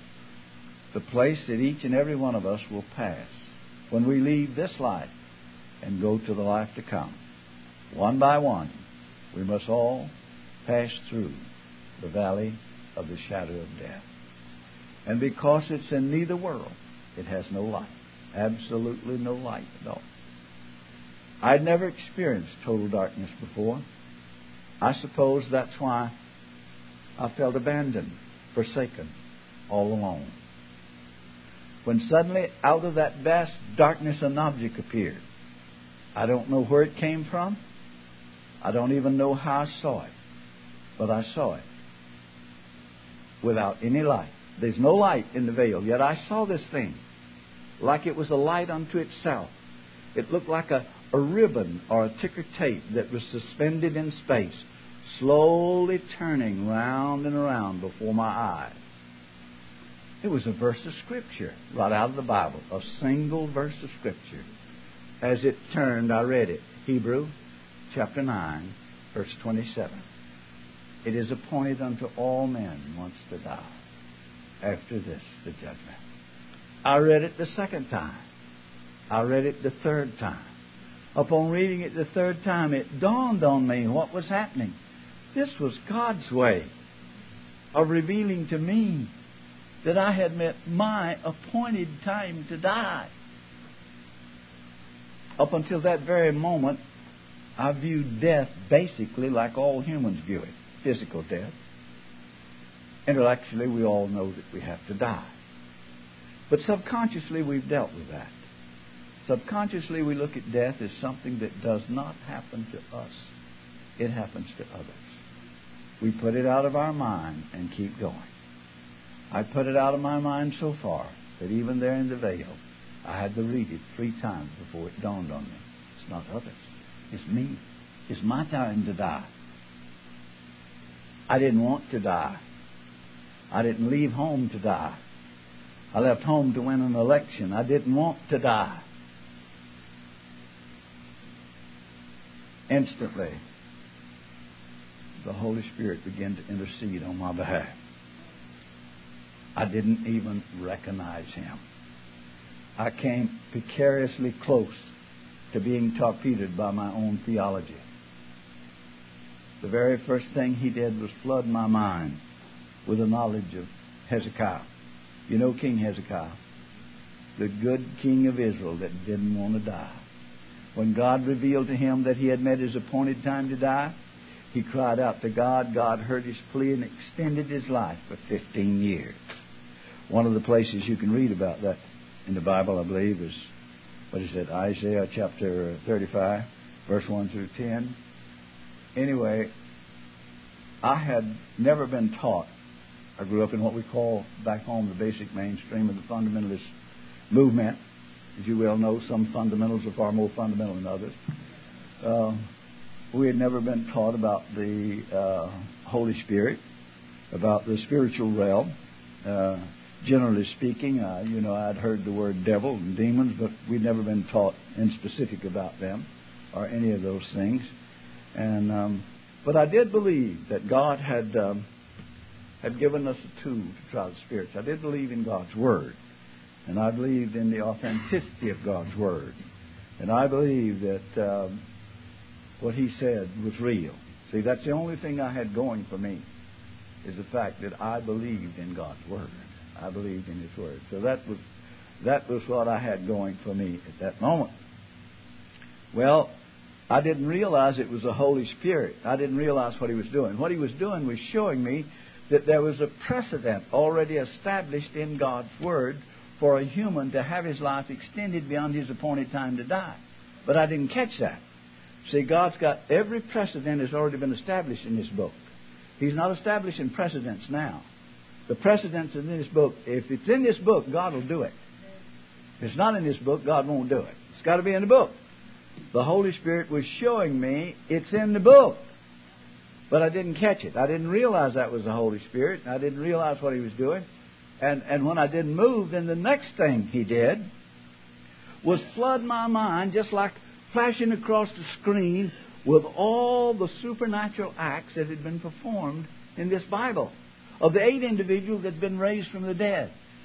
the place that each and every one of us will pass when we leave this life and go to the life to come. One by one, we must all pass through the valley of the shadow of death. And because it's in neither world, it has no light. Absolutely no light at all. I'd never experienced total darkness before. I suppose that's why I felt abandoned, forsaken, all alone. When suddenly out of that vast darkness an object appeared. I don't know where it came from. I don't even know how I saw it. But I saw it without any light. There's no light in the veil, yet I saw this thing like it was a light unto itself. It looked like a ribbon or a ticker tape that was suspended in space, slowly turning round and around before my eyes. It was a verse of Scripture right out of the Bible, a single verse of Scripture. As it turned, I read it. Hebrew chapter 9, verse 27. It is appointed unto all men once to die. After this, the judgment. I read it the second time. I read it the third time. Upon reading it the third time, it dawned on me what was happening. This was God's way of revealing to me that I had met my appointed time to die. Up until that very moment, I viewed death basically like all humans view it, physical death. Intellectually, we all know that we have to die. But subconsciously, we've dealt with that. Subconsciously, we look at death as something that does not happen to us. It happens to others. We put it out of our mind and keep going. I put it out of my mind so far that even there in the veil, I had to read it 3 times before it dawned on me. It's not others. It's me. It's my time to die. I didn't want to die. I didn't leave home to die. I left home to win an election. I didn't want to die. Instantly, the Holy Spirit began to intercede on my behalf. I didn't even recognize Him. I came precariously close to being torpedoed by my own theology. The very first thing He did was flood my mind with the knowledge of Hezekiah. You know King Hezekiah, the good king of Israel that didn't want to die. When God revealed to him that he had met his appointed time to die, he cried out to God. God heard his plea and extended his life for 15 years. One of the places you can read about that in the Bible, I believe, is, Isaiah chapter 35, verse 1 through 10. Anyway, I had never been taught. I grew up in what we call back home the basic mainstream of the fundamentalist movement. As you well know, some fundamentals are far more fundamental than others. We had never been taught about the Holy Spirit, about the spiritual realm. Generally speaking, I'd heard the word devil and demons, but we'd never been taught in specific about them or any of those things. But I did believe that God had given us a tool to try the spirits. I did believe in God's Word. And I believed in the authenticity of God's Word. And I believed that what He said was real. See, that's the only thing I had going for me, is the fact that I believed in God's Word. I believed in His Word. So that was what I had going for me at that moment. Well, I didn't realize it was the Holy Spirit. I didn't realize what He was doing. What He was doing was showing me that there was a precedent already established in God's Word for a human to have his life extended beyond his appointed time to die. But I didn't catch that. See, God's got every precedent has already been established in this book. He's not establishing precedents now. The precedents in this book, if it's in this book, God will do it. If it's not in this book, God won't do it. It's got to be in the book. The Holy Spirit was showing me it's in the book. But I didn't catch it. I didn't realize that was the Holy Spirit. I didn't realize what He was doing. And when I didn't move, then the next thing He did was flood my mind, just like flashing across the screen, with all the supernatural acts that had been performed in this Bible. Of the 8 individuals that had been raised from the dead.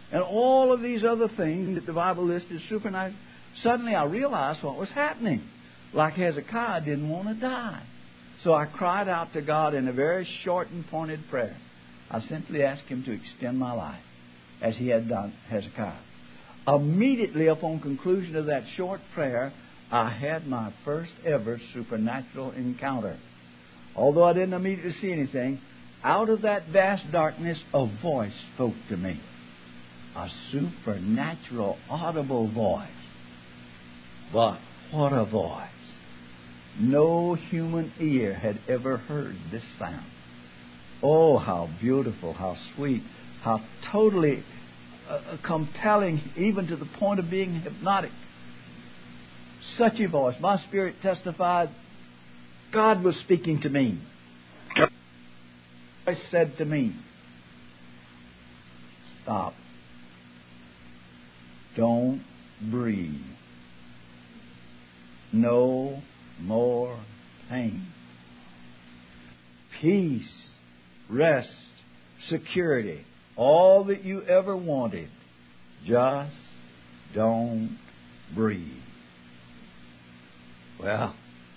and all of these other things that the Bible lists as supernatural. Suddenly I realized what was happening. Like Hezekiah, I didn't want to die. So I cried out to God in a very short and pointed prayer. I simply asked Him to extend my life, as He had done Hezekiah. Immediately upon conclusion of that short prayer, I had my first ever supernatural encounter. Although I didn't immediately see anything, out of that vast darkness, a voice spoke to me. A supernatural, audible voice. But what a voice! No human ear had ever heard this sound. Oh, how beautiful, how sweet, how totally compelling, even to the point of being hypnotic. Such a voice. My spirit testified God was speaking to me. I said to me, stop. Don't breathe. No more pain. Peace, rest, security, all that you ever wanted. Just don't breathe. Well,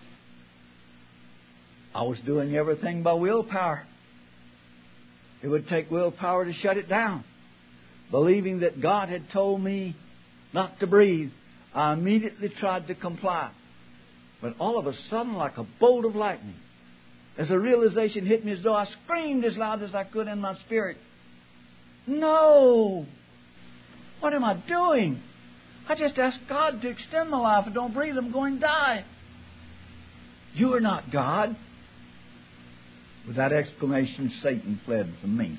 I was doing everything by willpower. It would take willpower to shut it down. Believing that God had told me not to breathe, I immediately tried to comply. But all of a sudden, like a bolt of lightning, as a realization hit me as though I screamed as loud as I could in my spirit, no! What am I doing? I just asked God to extend my life. If I don't breathe, I'm going to die. You are not God. With that exclamation, Satan fled from me.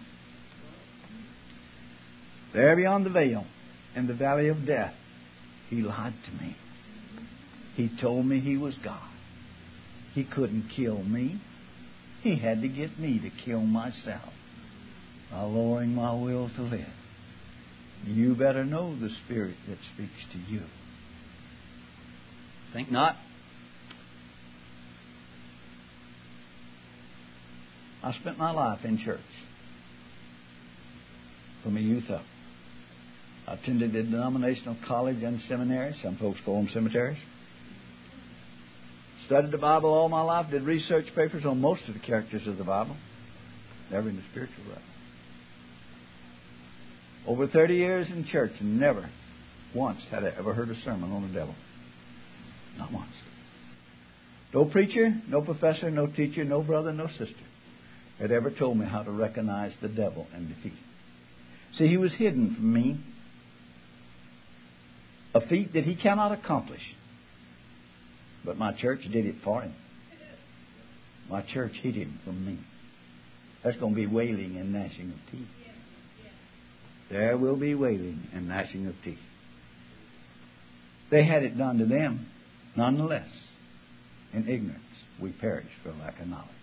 There beyond the veil, in the valley of death, he lied to me. He told me he was God. He couldn't kill me. He had to get me to kill myself by lowering my will to live. You better know the Spirit that speaks to you. Think not. I spent my life in church from my youth up. I attended a denominational college and seminary. Some folks call them cemeteries. Studied the Bible all my life. Did research papers on most of the characters of the Bible. Never in the spiritual realm. Over 30 years in church, and never once had I ever heard a sermon on the devil. Not once. No preacher, no professor, no teacher, no brother, no sister had ever told me how to recognize the devil and defeat him. See, he was hidden from me. A feat that he cannot accomplish. But my church did it for him. My church hid him from me. There's going to be wailing and gnashing of teeth. There will be wailing and gnashing of teeth. They had it done to them. Nonetheless, in ignorance, we perish for lack of knowledge.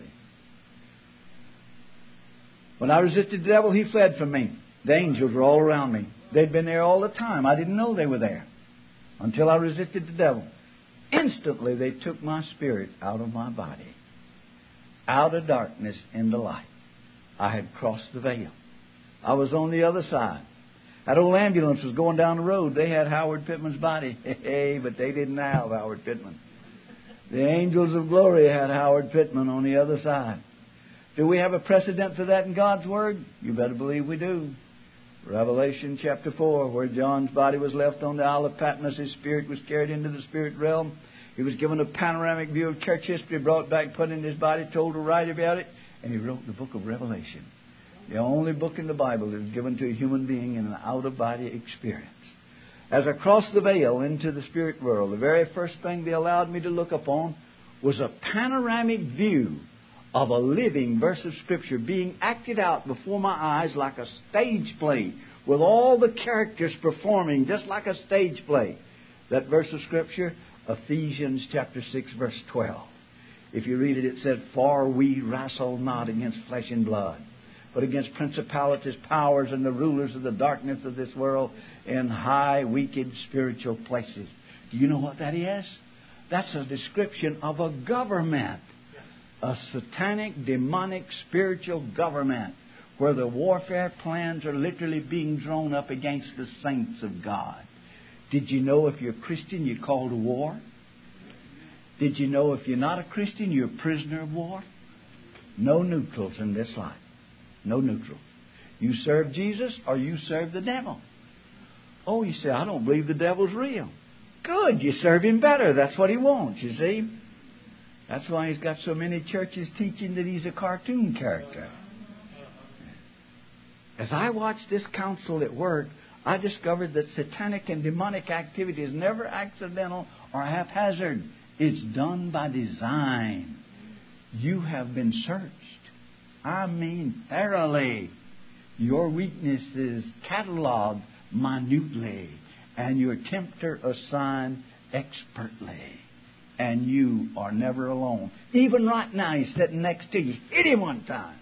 When I resisted the devil, he fled from me. The angels were all around me. They'd been there all the time. I didn't know they were there until I resisted the devil. Instantly, they took my spirit out of my body, out of darkness into light. I had crossed the veil. I was on the other side. That old ambulance was going down the road. They had Howard Pittman's body. Hey, but they didn't have Howard Pittman. The angels of glory had Howard Pittman on the other side. Do we have a precedent for that in God's Word? You better believe we do. Revelation chapter 4, where John's body was left on the Isle of Patmos, his spirit was carried into the spirit realm. He was given a panoramic view of church history, brought back, put in his body, told to write about it, and he wrote the book of Revelation. The only book in the Bible that is given to a human being in an out-of-body experience. As I crossed the veil into the spirit world, the very first thing they allowed me to look upon was a panoramic view of a living verse of Scripture being acted out before my eyes like a stage play, with all the characters performing just like a stage play. That verse of Scripture, Ephesians chapter 6, verse 12. If you read it, it said, "For we wrestle not against flesh and blood, but against principalities, powers, and the rulers of the darkness of this world in high, wicked spiritual places." Do you know what that is? That's a description of a government. A satanic, demonic, spiritual government where the warfare plans are literally being drawn up against the saints of God. Did you know if you're a Christian, you're called to war? Did you know if you're not a Christian, you're a prisoner of war? No neutrals in this life. No neutrals. You serve Jesus or you serve the devil. Oh, you say, I don't believe the devil's real. Good, you serve him better. That's what he wants, you see. That's why he's got so many churches teaching that he's a cartoon character. As I watched this council at work, I discovered that satanic and demonic activity is never accidental or haphazard. It's done by design. You have been searched. I mean thoroughly. Your weaknesses cataloged minutely, and your tempter assigned expertly. And you are never alone. Even right now, he's sitting next to you. Hit him one time.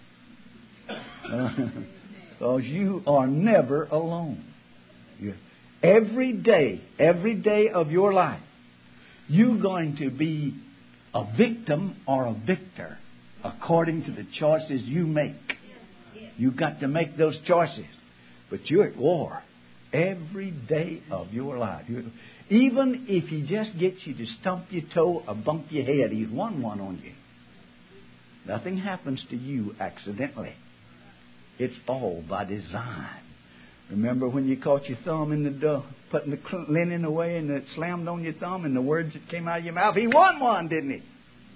Because you are never alone. Every day of your life, you're going to be a victim or a victor according to the choices you make. You've got to make those choices. But you're at war every day of your life. Even if he just gets you to stump your toe or bump your head, he's won one on you. Nothing happens to you accidentally. It's all by design. Remember when you caught your thumb in the door, putting the linen away, and it slammed on your thumb, and the words that came out of your mouth, he won one, didn't he?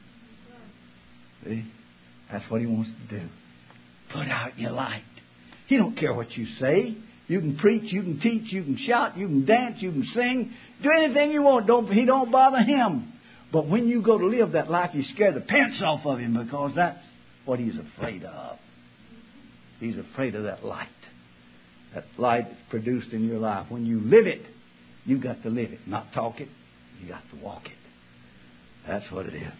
See? That's what he wants to do. Put out your light. He don't care what you say. You can preach, you can teach, you can shout, you can dance, you can sing. Do anything you want. He don't bother him. But when you go to live that life, you scare the pants off of him, because that's what he's afraid of. He's afraid of that light. That light is produced in your life. When you live it, you've got to live it. Not talk it, you got to walk it. That's what it is.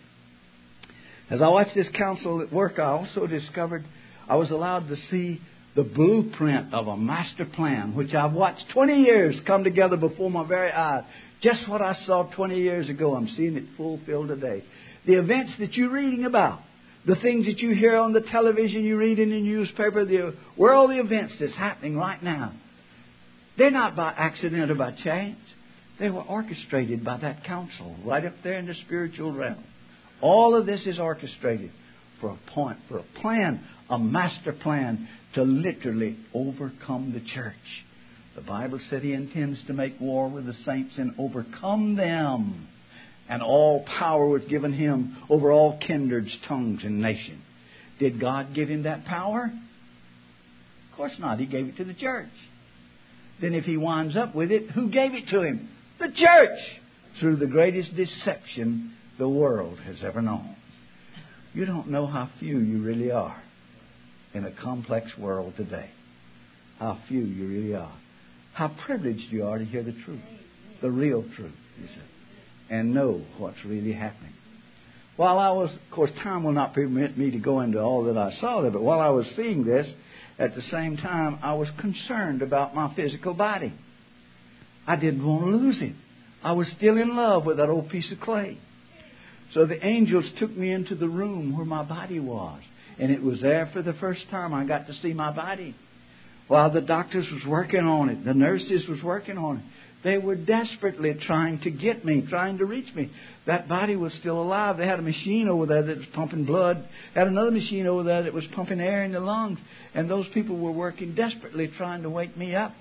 As I watched this council at work, I also discovered I was allowed to see the blueprint of a master plan, which I've watched 20 years come together before my very eyes. Just what I saw 20 years ago, I'm seeing it fulfilled today. The events that you're reading about, the things that you hear on the television, you read in the newspaper, the world events that's happening right now, they're not by accident or by chance. They were orchestrated by that council right up there in the spiritual realm. All of this is orchestrated for a point, for a plan, a master plan to literally overcome the church. The Bible said He intends to make war with the saints and overcome them. And all power was given Him over all kindreds, tongues, and nations. Did God give Him that power? Of course not. He gave it to the church. Then if He winds up with it, who gave it to Him? The church! Through the greatest deception the world has ever known. You don't know how few you really are in a complex world today. How few you really are. How privileged you are to hear the truth. The real truth, you see. And know what's really happening. While I was, of course, time will not permit me to go into all that I saw there, but while I was seeing this, at the same time, I was concerned about my physical body. I didn't want to lose it. I was still in love with that old piece of clay. So the angels took me into the room where my body was. And it was there for the first time I got to see my body. While the doctors was working on it, the nurses was working on it. They were desperately trying to get me, trying to reach me. That body was still alive. They had a machine over there that was pumping blood. Had another machine over there that was pumping air in the lungs. And those people were working desperately trying to wake me up.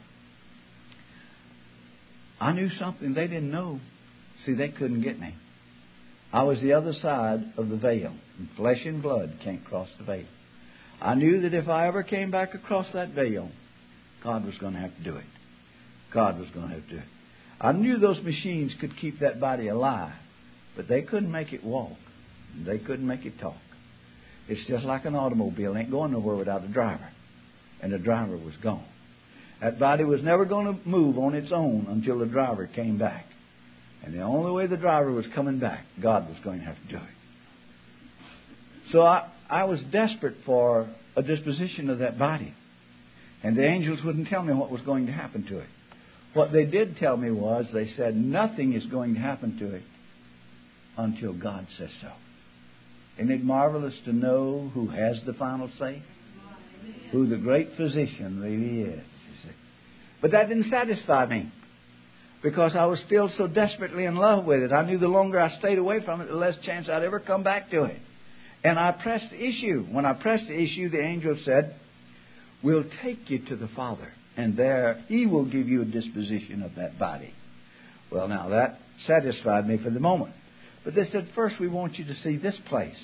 I knew something they didn't know. See, they couldn't get me. I was the other side of the veil. And flesh and blood can't cross the veil. I knew that if I ever came back across that veil, God was going to have to do it. God was going to have to do it. I knew those machines could keep that body alive, but they couldn't make it walk. They couldn't make it talk. It's just like an automobile. It ain't going nowhere without a driver. And the driver was gone. That body was never going to move on its own until the driver came back. And the only way the driver was coming back, God was going to have to do it. So I was desperate for a disposition of that body. And the angels wouldn't tell me what was going to happen to it. What they did tell me was, they said, nothing is going to happen to it until God says so. Isn't it marvelous to know who has the final say? who the great physician really is. You see. But that didn't satisfy me, because I was still so desperately in love with it. I knew the longer I stayed away from it, the less chance I'd ever come back to it. And I pressed the issue. When I pressed the issue, the angel said, "We'll take you to the Father, and there He will give you a disposition of that body." Well, now that satisfied me for the moment. But they said, "First we want you to see this place."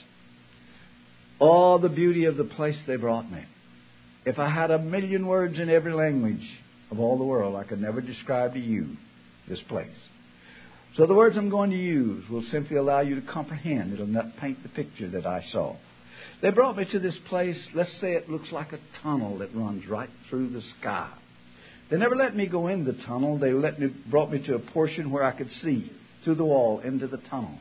Oh, the beauty of the place they brought me. If I had 1,000,000 words in every language of all the world, I could never describe to you this place. So the words I'm going to use will simply allow you to comprehend. It'll not paint the picture that I saw. They brought me to this place. Let's say it looks like a tunnel that runs right through the sky. They never let me go in the tunnel. They brought me to a portion where I could see through the wall into the tunnel.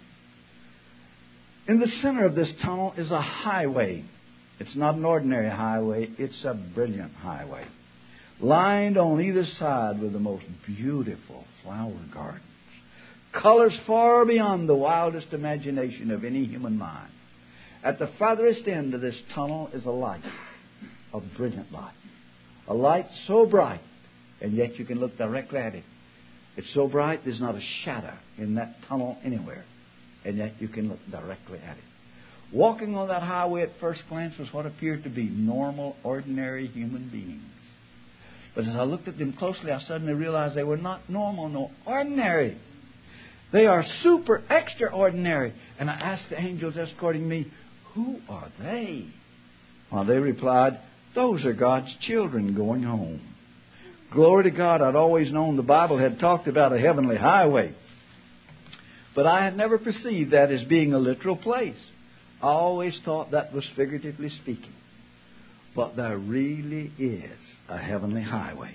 In the center of this tunnel is a highway. It's not an ordinary highway. It's a brilliant highway, lined on either side with the most beautiful flower gardens. Colors far beyond the wildest imagination of any human mind. At the farthest end of this tunnel is a light, a brilliant light. A light so bright, and yet you can look directly at it. It's so bright there's not a shadow in that tunnel anywhere, and yet you can look directly at it. Walking on that highway at first glance was what appeared to be normal, ordinary human beings. But as I looked at them closely, I suddenly realized they were not normal nor ordinary. They are super extraordinary. And I asked the angels escorting me, "Who are they?" Well, they replied, "Those are God's children going home." Glory to God, I'd always known the Bible had talked about a heavenly highway. But I had never perceived that as being a literal place. I always thought that was figuratively speaking. But there really is a heavenly highway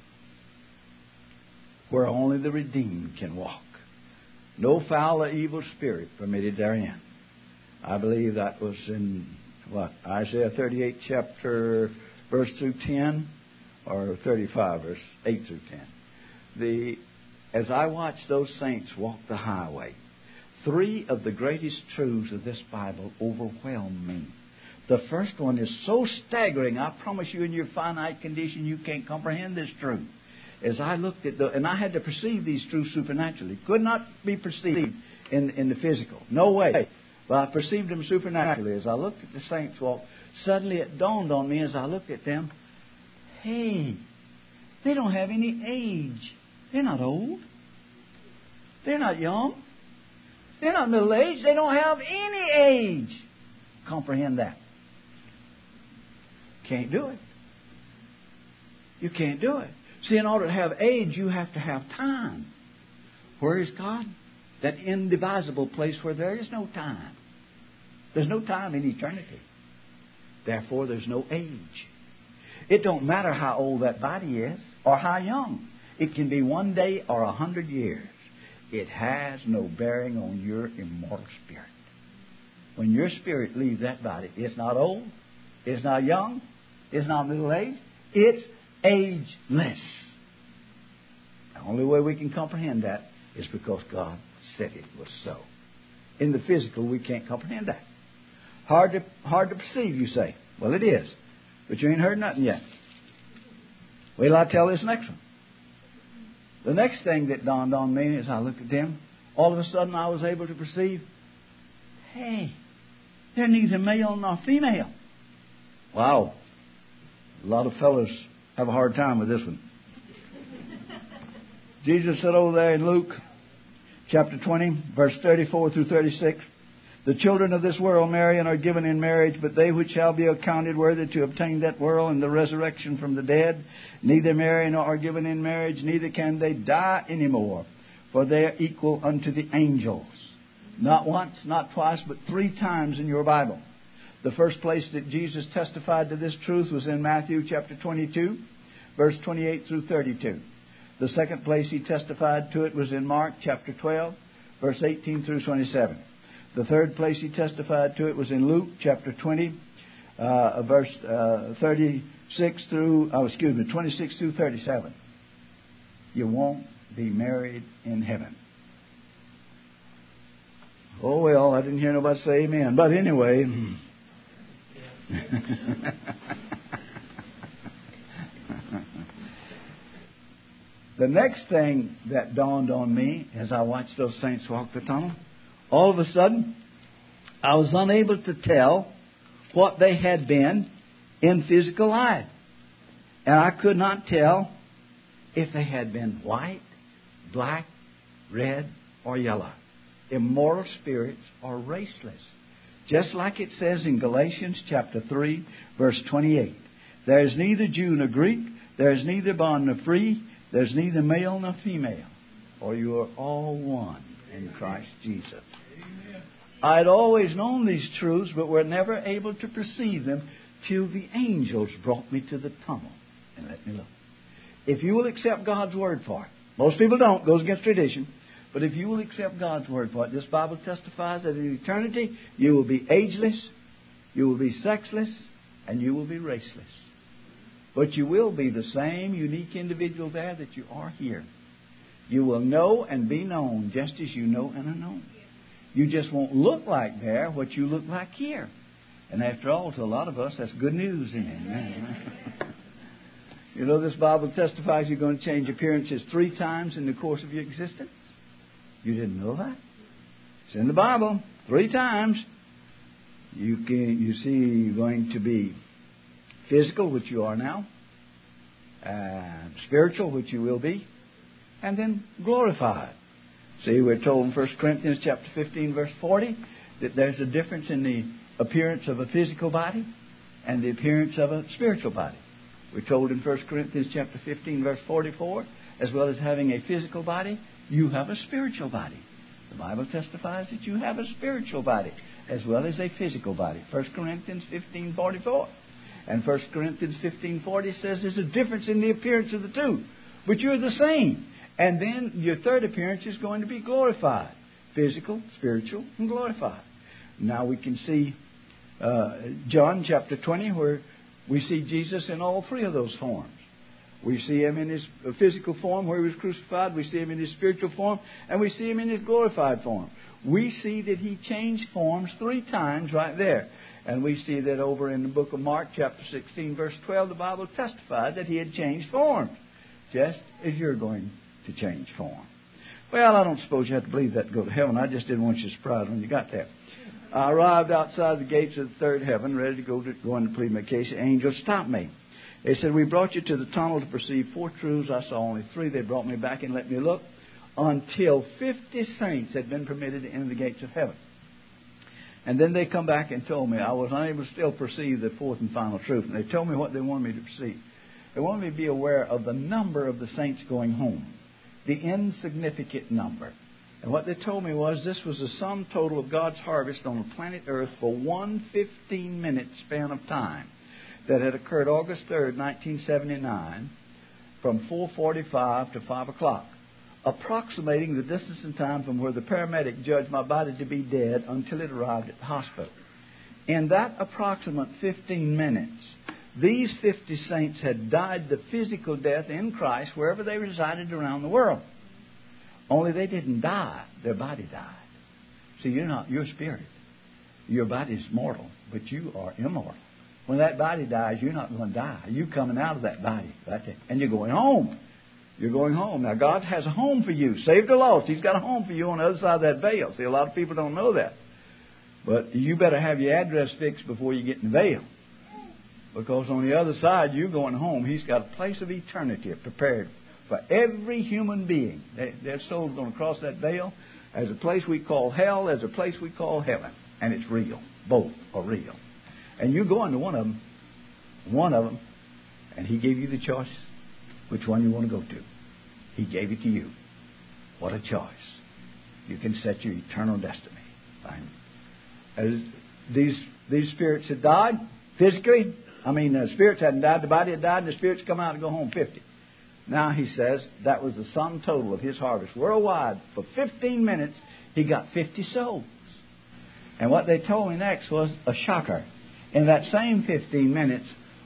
where only the redeemed can walk. No foul or evil spirit permitted therein. I believe that was in, Isaiah 38 chapter verse through 10, or 35 verse 8 through 10. As I watched those saints walk the highway, 3 of the greatest truths of this Bible overwhelmed me. The first one is so staggering, I promise you in your finite condition you can't comprehend this truth. As I looked at and I had to perceive these truths supernaturally. Could not be perceived in the physical. No way. But I perceived them supernaturally. As I looked at the saints walk, suddenly it dawned on me as I looked at them, hey, they don't have any age. They're not old. They're not young. They're not middle-aged. They don't have any age. Comprehend that. Can't do it. You can't do it. See, in order to have age, you have to have time. Where is God? That indivisible place where there is no time. There's no time in eternity. Therefore, there's no age. It don't matter how old that body is or how young. It can be 1 day or 100 years. It has no bearing on your immortal spirit. When your spirit leaves that body, it's not old, it's not young, it's not middle-aged, it's ageless. The only way we can comprehend that is because God said it was so. In the physical, we can't comprehend that. Hard to perceive, you say. Well, it is. But you ain't heard nothing yet. Wait till I tell this next one. The next thing that dawned on me as I looked at them, all of a sudden I was able to perceive, hey, they're neither male nor female. Wow. A lot of fellows have a hard time with this one. Jesus said over there in Luke chapter 20, verse 34 through 36, the children of this world marry and are given in marriage, but they which shall be accounted worthy to obtain that world and the resurrection from the dead, neither marry nor are given in marriage, neither can they die any more, for they are equal unto the angels. Not once, not twice, but 3 times in your Bible. The first place that Jesus testified to this truth was in Matthew chapter 22, verse 28 through 32. The second place he testified to it was in Mark chapter 12, verse 18 through 27. The third place he testified to it was in Luke chapter 20, verse 26 through 37. You won't be married in heaven. Oh, well, I didn't hear nobody say amen. But anyway, The next thing that dawned on me as I watched those saints walk the tunnel, all of a sudden, I was unable to tell what they had been in physical life. And I could not tell if they had been white, black, red, or yellow, immortal spirits, or raceless. Just like it says in Galatians chapter 3, verse 28. There is neither Jew nor Greek, there is neither bond nor free, there is neither male nor female, for you are all one in Christ Jesus. I had always known these truths, but were never able to perceive them till the angels brought me to the tunnel and let me look. If you will accept God's word for it, most people don't, goes against tradition, but if you will accept God's word for it, this Bible testifies that in eternity you will be ageless, you will be sexless, and you will be raceless. But you will be the same unique individual there that you are here. You will know and be known just as you know and are known. You just won't look like there what you look like here. And after all, to a lot of us, that's good news, isn't it? You know, this Bible testifies you're going to change appearances 3 times in the course of your existence. You didn't know that? It's in the Bible. 3 times. You see, you're going to be physical, which you are now, and spiritual, which you will be, and then glorified. See, we're told in 1 Corinthians chapter 15, verse 40, that there's a difference in the appearance of a physical body and the appearance of a spiritual body. We're told in 1 Corinthians chapter 15, verse 44, as well as having a physical body, you have a spiritual body. The Bible testifies that you have a spiritual body as well as a physical body. 1 Corinthians 15, 44. And 1 Corinthians 15:40 says there's a difference in the appearance of the two. But you're the same. And then your third appearance is going to be glorified. Physical, spiritual, and glorified. Now we can see John chapter 20 where we see Jesus in all 3 of those forms. We see Him in His physical form where He was crucified. We see Him in His spiritual form. And we see Him in His glorified form. We see that He changed forms 3 times right there. And we see that over in the book of Mark, chapter 16, verse 12, the Bible testified that He had changed forms, just as you're going to change form. Well, I don't suppose you have to believe that to go to heaven. I just didn't want you surprised when you got there. I arrived outside the gates of the third heaven, ready to go in to plead my case. The angels stopped me. They said, we brought you to the tunnel to perceive 4 truths. I saw only 3. They brought me back and let me look until 50 saints had been permitted to enter the gates of heaven. And then they come back and told me I was unable to still perceive the 4th and final truth. And they told me what they wanted me to perceive. They wanted me to be aware of the number of the saints going home, the insignificant number. And what they told me was this was the sum total of God's harvest on the planet Earth for one 15-minute span of time that had occurred August 3rd, 1979, from 4:45 to 5 o'clock. Approximating the distance and time from where the paramedic judged my body to be dead until it arrived at the hospital. In that approximate 15 minutes, these 50 saints had died the physical death in Christ wherever they resided around the world. Only they didn't die. Their body died. See, you're spirit. Your body's mortal, but you are immortal. When that body dies, you're not going to die. You're coming out of that body, right there, and you're going home. You're going home. Now, God has a home for you. Saved or lost, He's got a home for you on the other side of that veil. See, a lot of people don't know that. But you better have your address fixed before you get in the veil. Because on the other side, you're going home. He's got a place of eternity prepared for every human being. Their soul's going to cross that veil. There's a place we call hell. There's a place we call heaven. And it's real. Both are real. And you're going to one of them. One of them. And He gave you the choice which one you want to go to. He gave it to you. What a choice. You can set your eternal destiny. Fine. As these spirits had died physically. The spirits hadn't died. The body had died, and the spirits come out and go home 50. Now, He says, that was the sum total of His harvest. Worldwide, for 15 minutes, He got 50 souls. And what they told me next was a shocker. In that same 15 minutes,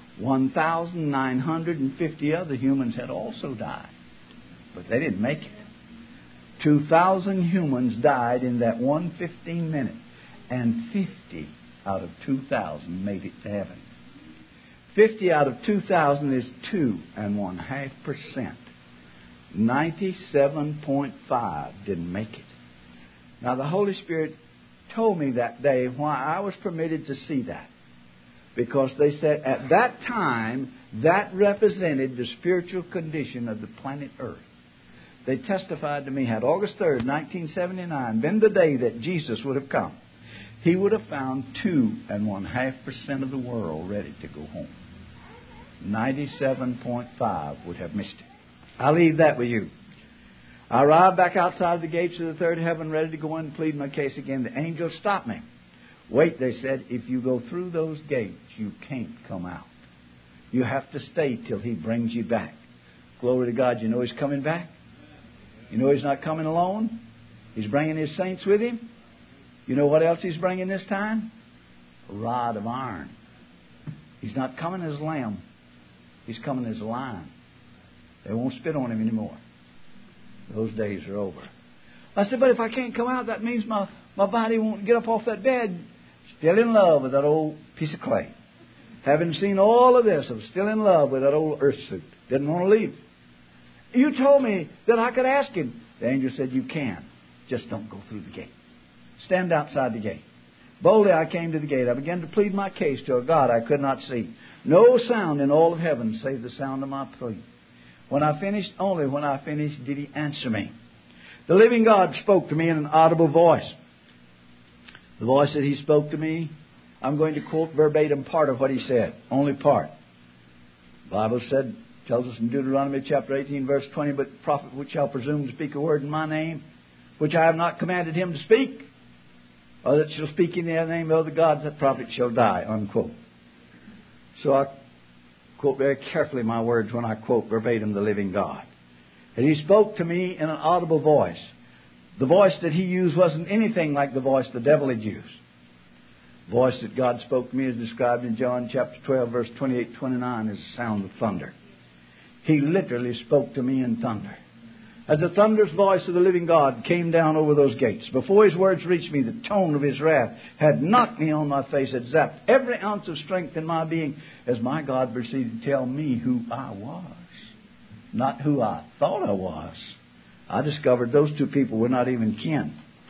1,950 other humans had also died. But they didn't make it. 2,000 humans died in that 15 minutes. And 50 out of 2,000 made it to heaven. 50 out of 2,000 is 2.5%. 97.5 didn't make it. Now, the Holy Spirit told me that day why I was permitted to see that. Because they said at that time, that represented the spiritual condition of the planet Earth. They testified to me, had August 3rd, 1979 been the day that Jesus would have come, He would have found 2.5% of the world ready to go home. 97.5 would have missed it. I'll leave that with you. I arrived back outside the gates of the third heaven, ready to go in and plead my case again. The angels stopped me. Wait, they said, if you go through those gates, you can't come out. You have to stay till He brings you back. Glory to God. You know He's coming back? You know He's not coming alone? He's bringing His saints with Him. You know what else He's bringing this time? A rod of iron. He's not coming as a lamb. He's coming as a lion. They won't spit on Him anymore. Those days are over. I said, but if I can't come out, that means my body won't get up off that bed. Still in love with that old piece of clay. Having seen all of this, I'm still in love with that old earth suit. Didn't want to leave. You told me that I could ask Him. The angel said, you can. Just don't go through the gate. Stand outside the gate. Boldly I came to the gate. I began to plead my case to a God I could not see. No sound in all of heaven save the sound of my plea. Only when I finished, did He answer me. The living God spoke to me in an audible voice. The voice that He spoke to me, I'm going to quote verbatim part of what He said. Only part. The Bible tells us in Deuteronomy chapter 18, verse 20, but the prophet which shall presume to speak a word in my name, which I have not commanded him to speak, or that shall speak in the name of the gods, that prophet shall die, unquote. So I quote very carefully my words when I quote verbatim the living God. And He spoke to me in an audible voice. The voice that He used wasn't anything like the voice the devil had used. The voice that God spoke to me is described in John chapter 12, verse 28-29 as the sound of thunder. He literally spoke to me in thunder. As the thunderous voice of the living God came down over those gates, before His words reached me, the tone of His wrath had knocked me on my face, had zapped every ounce of strength in my being, as my God proceeded to tell me who I was, not who I thought I was. I discovered those two people were not even kin.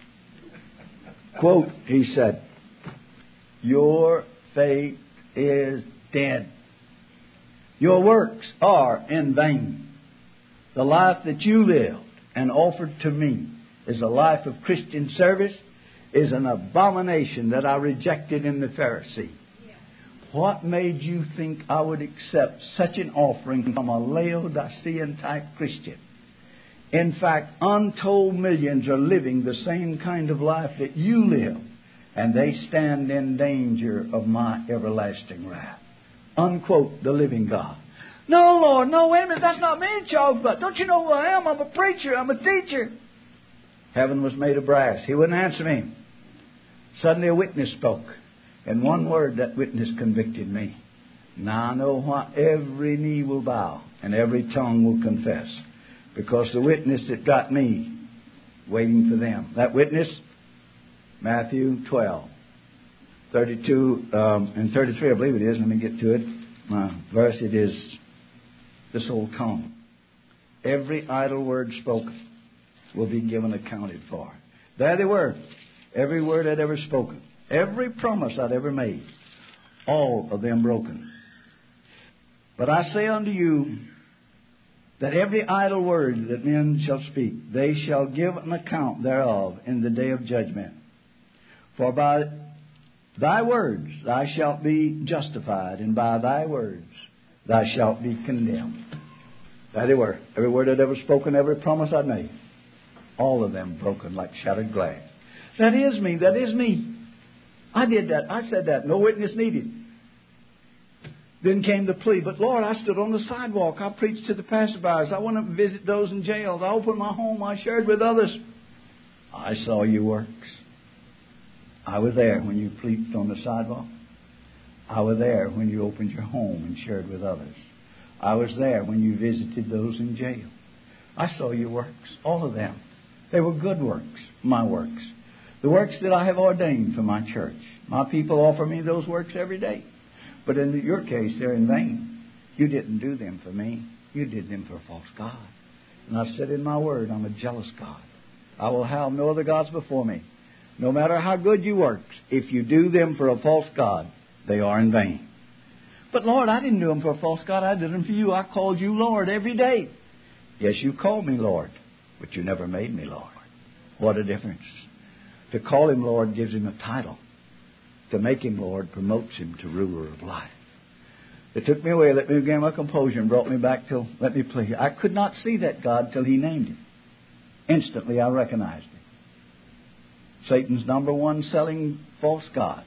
Quote, He said, your faith is dead. Your works are in vain. The life that you lived and offered to me is a life of Christian service, is an abomination that I rejected in the Pharisee. What made you think I would accept such an offering from a Laodicean type Christian? In fact, untold millions are living the same kind of life that you live, and they stand in danger of my everlasting wrath. Unquote, the living God. No, Lord, no, wait a minute, that's not me in charge, but don't you know who I am? I'm a preacher, I'm a teacher. Heaven was made of brass. He wouldn't answer me. Suddenly a witness spoke. And one word, that witness convicted me. Now I know why every knee will bow and every tongue will confess. Because the witness that got me, waiting for them. That witness, Matthew 12, 32 and 33, I believe it is. Let me get to it. Verse, it is this old column. Every idle word spoken will be given accounted for. There they were. Every word I'd ever spoken. Every promise I'd ever made. All of them broken. But I say unto you that every idle word that men shall speak, they shall give an account thereof in the day of judgment. For by thy words thou shalt be justified, and by thy words thou shalt be condemned. There they were. Every word I'd ever spoken, every promise I'd made. All of them broken like shattered glass. That is me. That is me. I did that. I said that. No witness needed. Then came the plea. But Lord, I stood on the sidewalk. I preached to the passerbys. I went up and visited those in jails. I opened my home. I shared with others. I saw your works. I was there when you preached on the sidewalk. I was there when you opened your home and shared with others. I was there when you visited those in jail. I saw your works, all of them. They were good works, my works. The works that I have ordained for my church. My people offer me those works every day. But in your case, they're in vain. You didn't do them for me. You did them for a false God. And I said in my word, I'm a jealous God. I will have no other gods before me. No matter how good you work, if you do them for a false god, they are in vain. But Lord, I didn't do them for a false god. I did them for you. I called you Lord every day. Yes, you called me Lord, but you never made me Lord. What a difference. To call him Lord gives him a title. To make him Lord promotes him to ruler of life. They took me away, let me regain my composure, and brought me back till, let me play. I could not see that God till he named him. Instantly I recognized him. Satan's number one selling false god.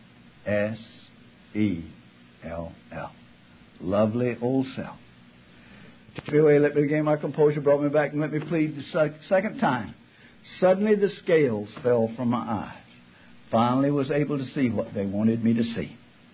S-E-L-L. Lovely old self. Took me away, let me regain my composure, brought me back, and let me plead the second time. Suddenly the scales fell from my eyes. Finally was able to see what they wanted me to see.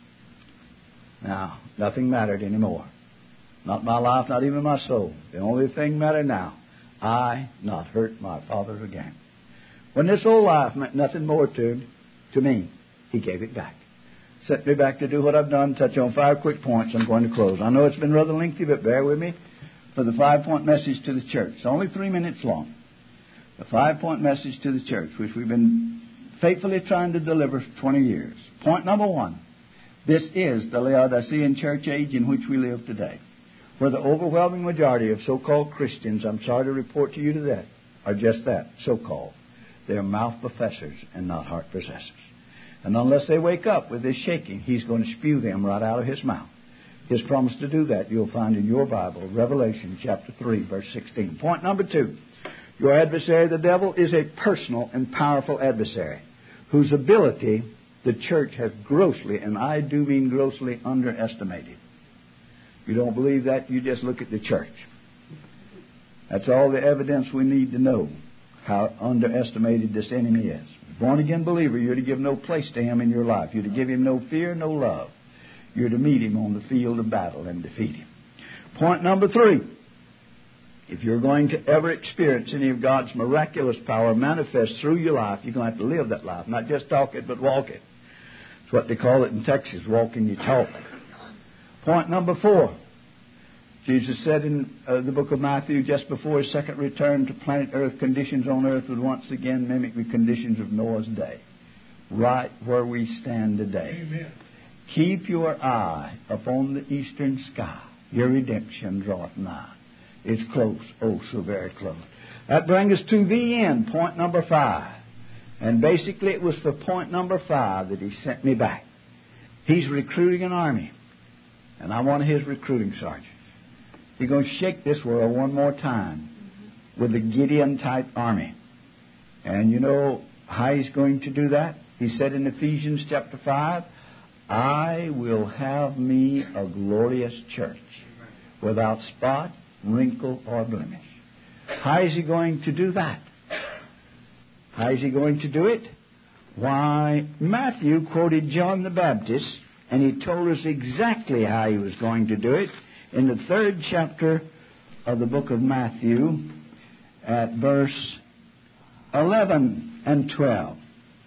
Now, nothing mattered anymore. Not my life, not even my soul. The only thing mattered now, I not hurt my Father again. When this old life meant nothing more to me, he gave it back. Sent me back to do what I've done, touch on 5 quick points. I'm going to close. I know it's been rather lengthy, but bear with me for the 5-point message to the church. It's only 3 minutes long. The 5-point message to the church, which we've been faithfully trying to deliver for 20 years. Point number 1. This is the Laodicean church age in which we live today, where the overwhelming majority of so-called Christians, I'm sorry to report to you today, are just that, so-called. They are mouth professors and not heart possessors. And unless they wake up with this shaking, he's going to spew them right out of his mouth. His promise to do that you'll find in your Bible, Revelation chapter 3, verse 16. Point number 2. Your adversary, the devil, is a personal and powerful adversary whose ability the church has grossly, and I do mean grossly, underestimated. If you don't believe that, you just look at the church. That's all the evidence we need to know how underestimated this enemy is. Born-again believer, you're to give no place to him in your life. You're to give him no fear, no love. You're to meet him on the field of battle and defeat him. Point number 3. If you're going to ever experience any of God's miraculous power manifest through your life, you're going to have to live that life. Not just talk it, but walk it. It's what they call it in Texas, walking your talk. Point number 4. Jesus said in the book of Matthew, just before his second return to planet Earth, conditions on Earth would once again mimic the conditions of Noah's day. Right where we stand today. Amen. Keep your eye upon the eastern sky. Your redemption draweth nigh. It's close, oh so very close. That brings us to the end, point number 5. And basically it was for point number 5 that he sent me back. He's recruiting an army. And I'm one of his recruiting sergeants. He's going to shake this world one more time with the Gideon-type army. And you know how he's going to do that? He said in Ephesians chapter 5, I will have me a glorious church without spot, wrinkle, or blemish. How is he going to do that? How is he going to do it? Why, Matthew quoted John the Baptist, and he told us exactly how he was going to do it in the 3rd chapter of the book of Matthew at verse 11 and 12.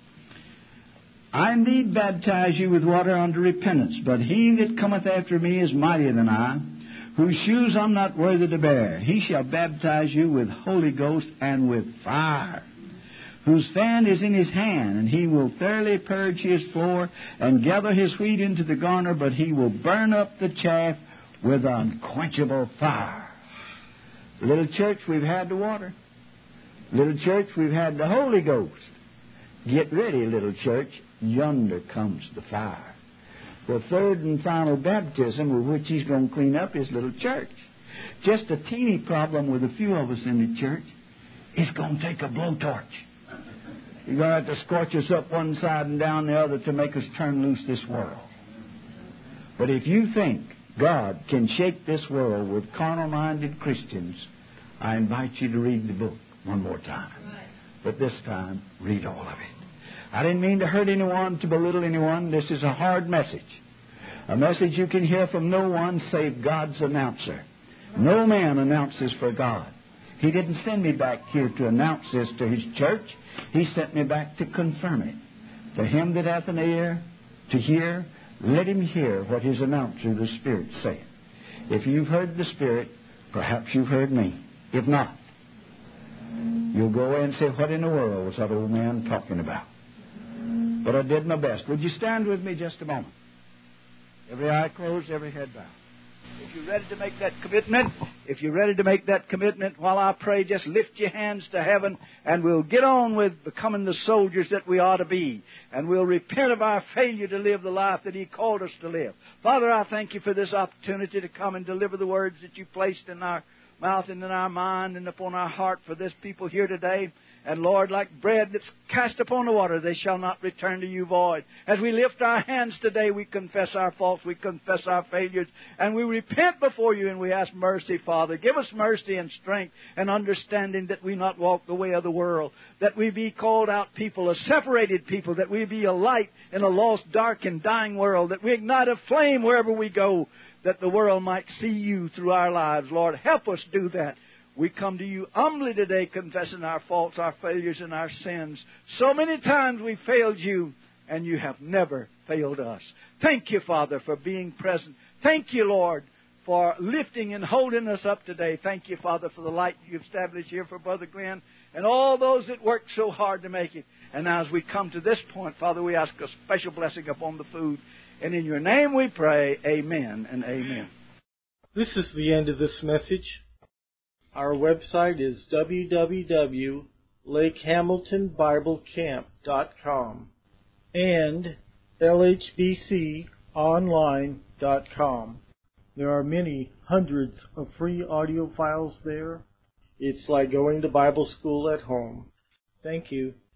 I indeed baptize you with water unto repentance, but he that cometh after me is mightier than I, whose shoes I'm not worthy to bear. He shall baptize you with Holy Ghost and with fire, whose fan is in his hand, and he will thoroughly purge his floor and gather his wheat into the garner, but he will burn up the chaff with unquenchable fire. Little church, we've had the water. Little church, we've had the Holy Ghost. Get ready, little church. Yonder comes the fire. The 3rd and final baptism with which he's going to clean up his little church. Just a teeny problem with a few of us in the church. It's going to take a blowtorch. You're going to have to scorch us up one side and down the other to make us turn loose this world. But if you think God can shake this world with carnal-minded Christians, I invite you to read the book one more time. But this time, read all of it. I didn't mean to hurt anyone, to belittle anyone. This is a hard message. A message you can hear from no one save God's announcer. No man announces for God. He didn't send me back here to announce this to his church. He sent me back to confirm it. To him that hath an ear to hear, let him hear what his announcer, the Spirit, saith. If you've heard the Spirit, perhaps you've heard me. If not, you'll go away and say, what in the world was that old man talking about? But I did my best. Would you stand with me just a moment? Every eye closed, every head bowed. If you're ready to make that commitment, while I pray, just lift your hands to heaven, and we'll get on with becoming the soldiers that we ought to be. And we'll repent of our failure to live the life that He called us to live. Father, I thank You for this opportunity to come and deliver the words that You placed in our mouth and in our mind and upon our heart for this people here today. And Lord, like bread that's cast upon the water, they shall not return to You void. As we lift our hands today, we confess our faults, we confess our failures, and we repent before You, and we ask mercy, Father. Give us mercy and strength and understanding that we not walk the way of the world, that we be called out people, a separated people, that we be a light in a lost, dark, and dying world, that we ignite a flame wherever we go, that the world might see You through our lives. Lord, help us do that. We come to You humbly today, confessing our faults, our failures, and our sins. So many times we failed You, and You have never failed us. Thank You, Father, for being present. Thank You, Lord, for lifting and holding us up today. Thank You, Father, for the light You established here for Brother Glenn and all those that worked so hard to make it. And now as we come to this point, Father, we ask a special blessing upon the food. And in Your name we pray, amen and amen. This is the end of this message. Our website is www.lakehamiltonbiblecamp.com and lhbconline.com. There are many hundreds of free audio files there. It's like going to Bible school at home. Thank you.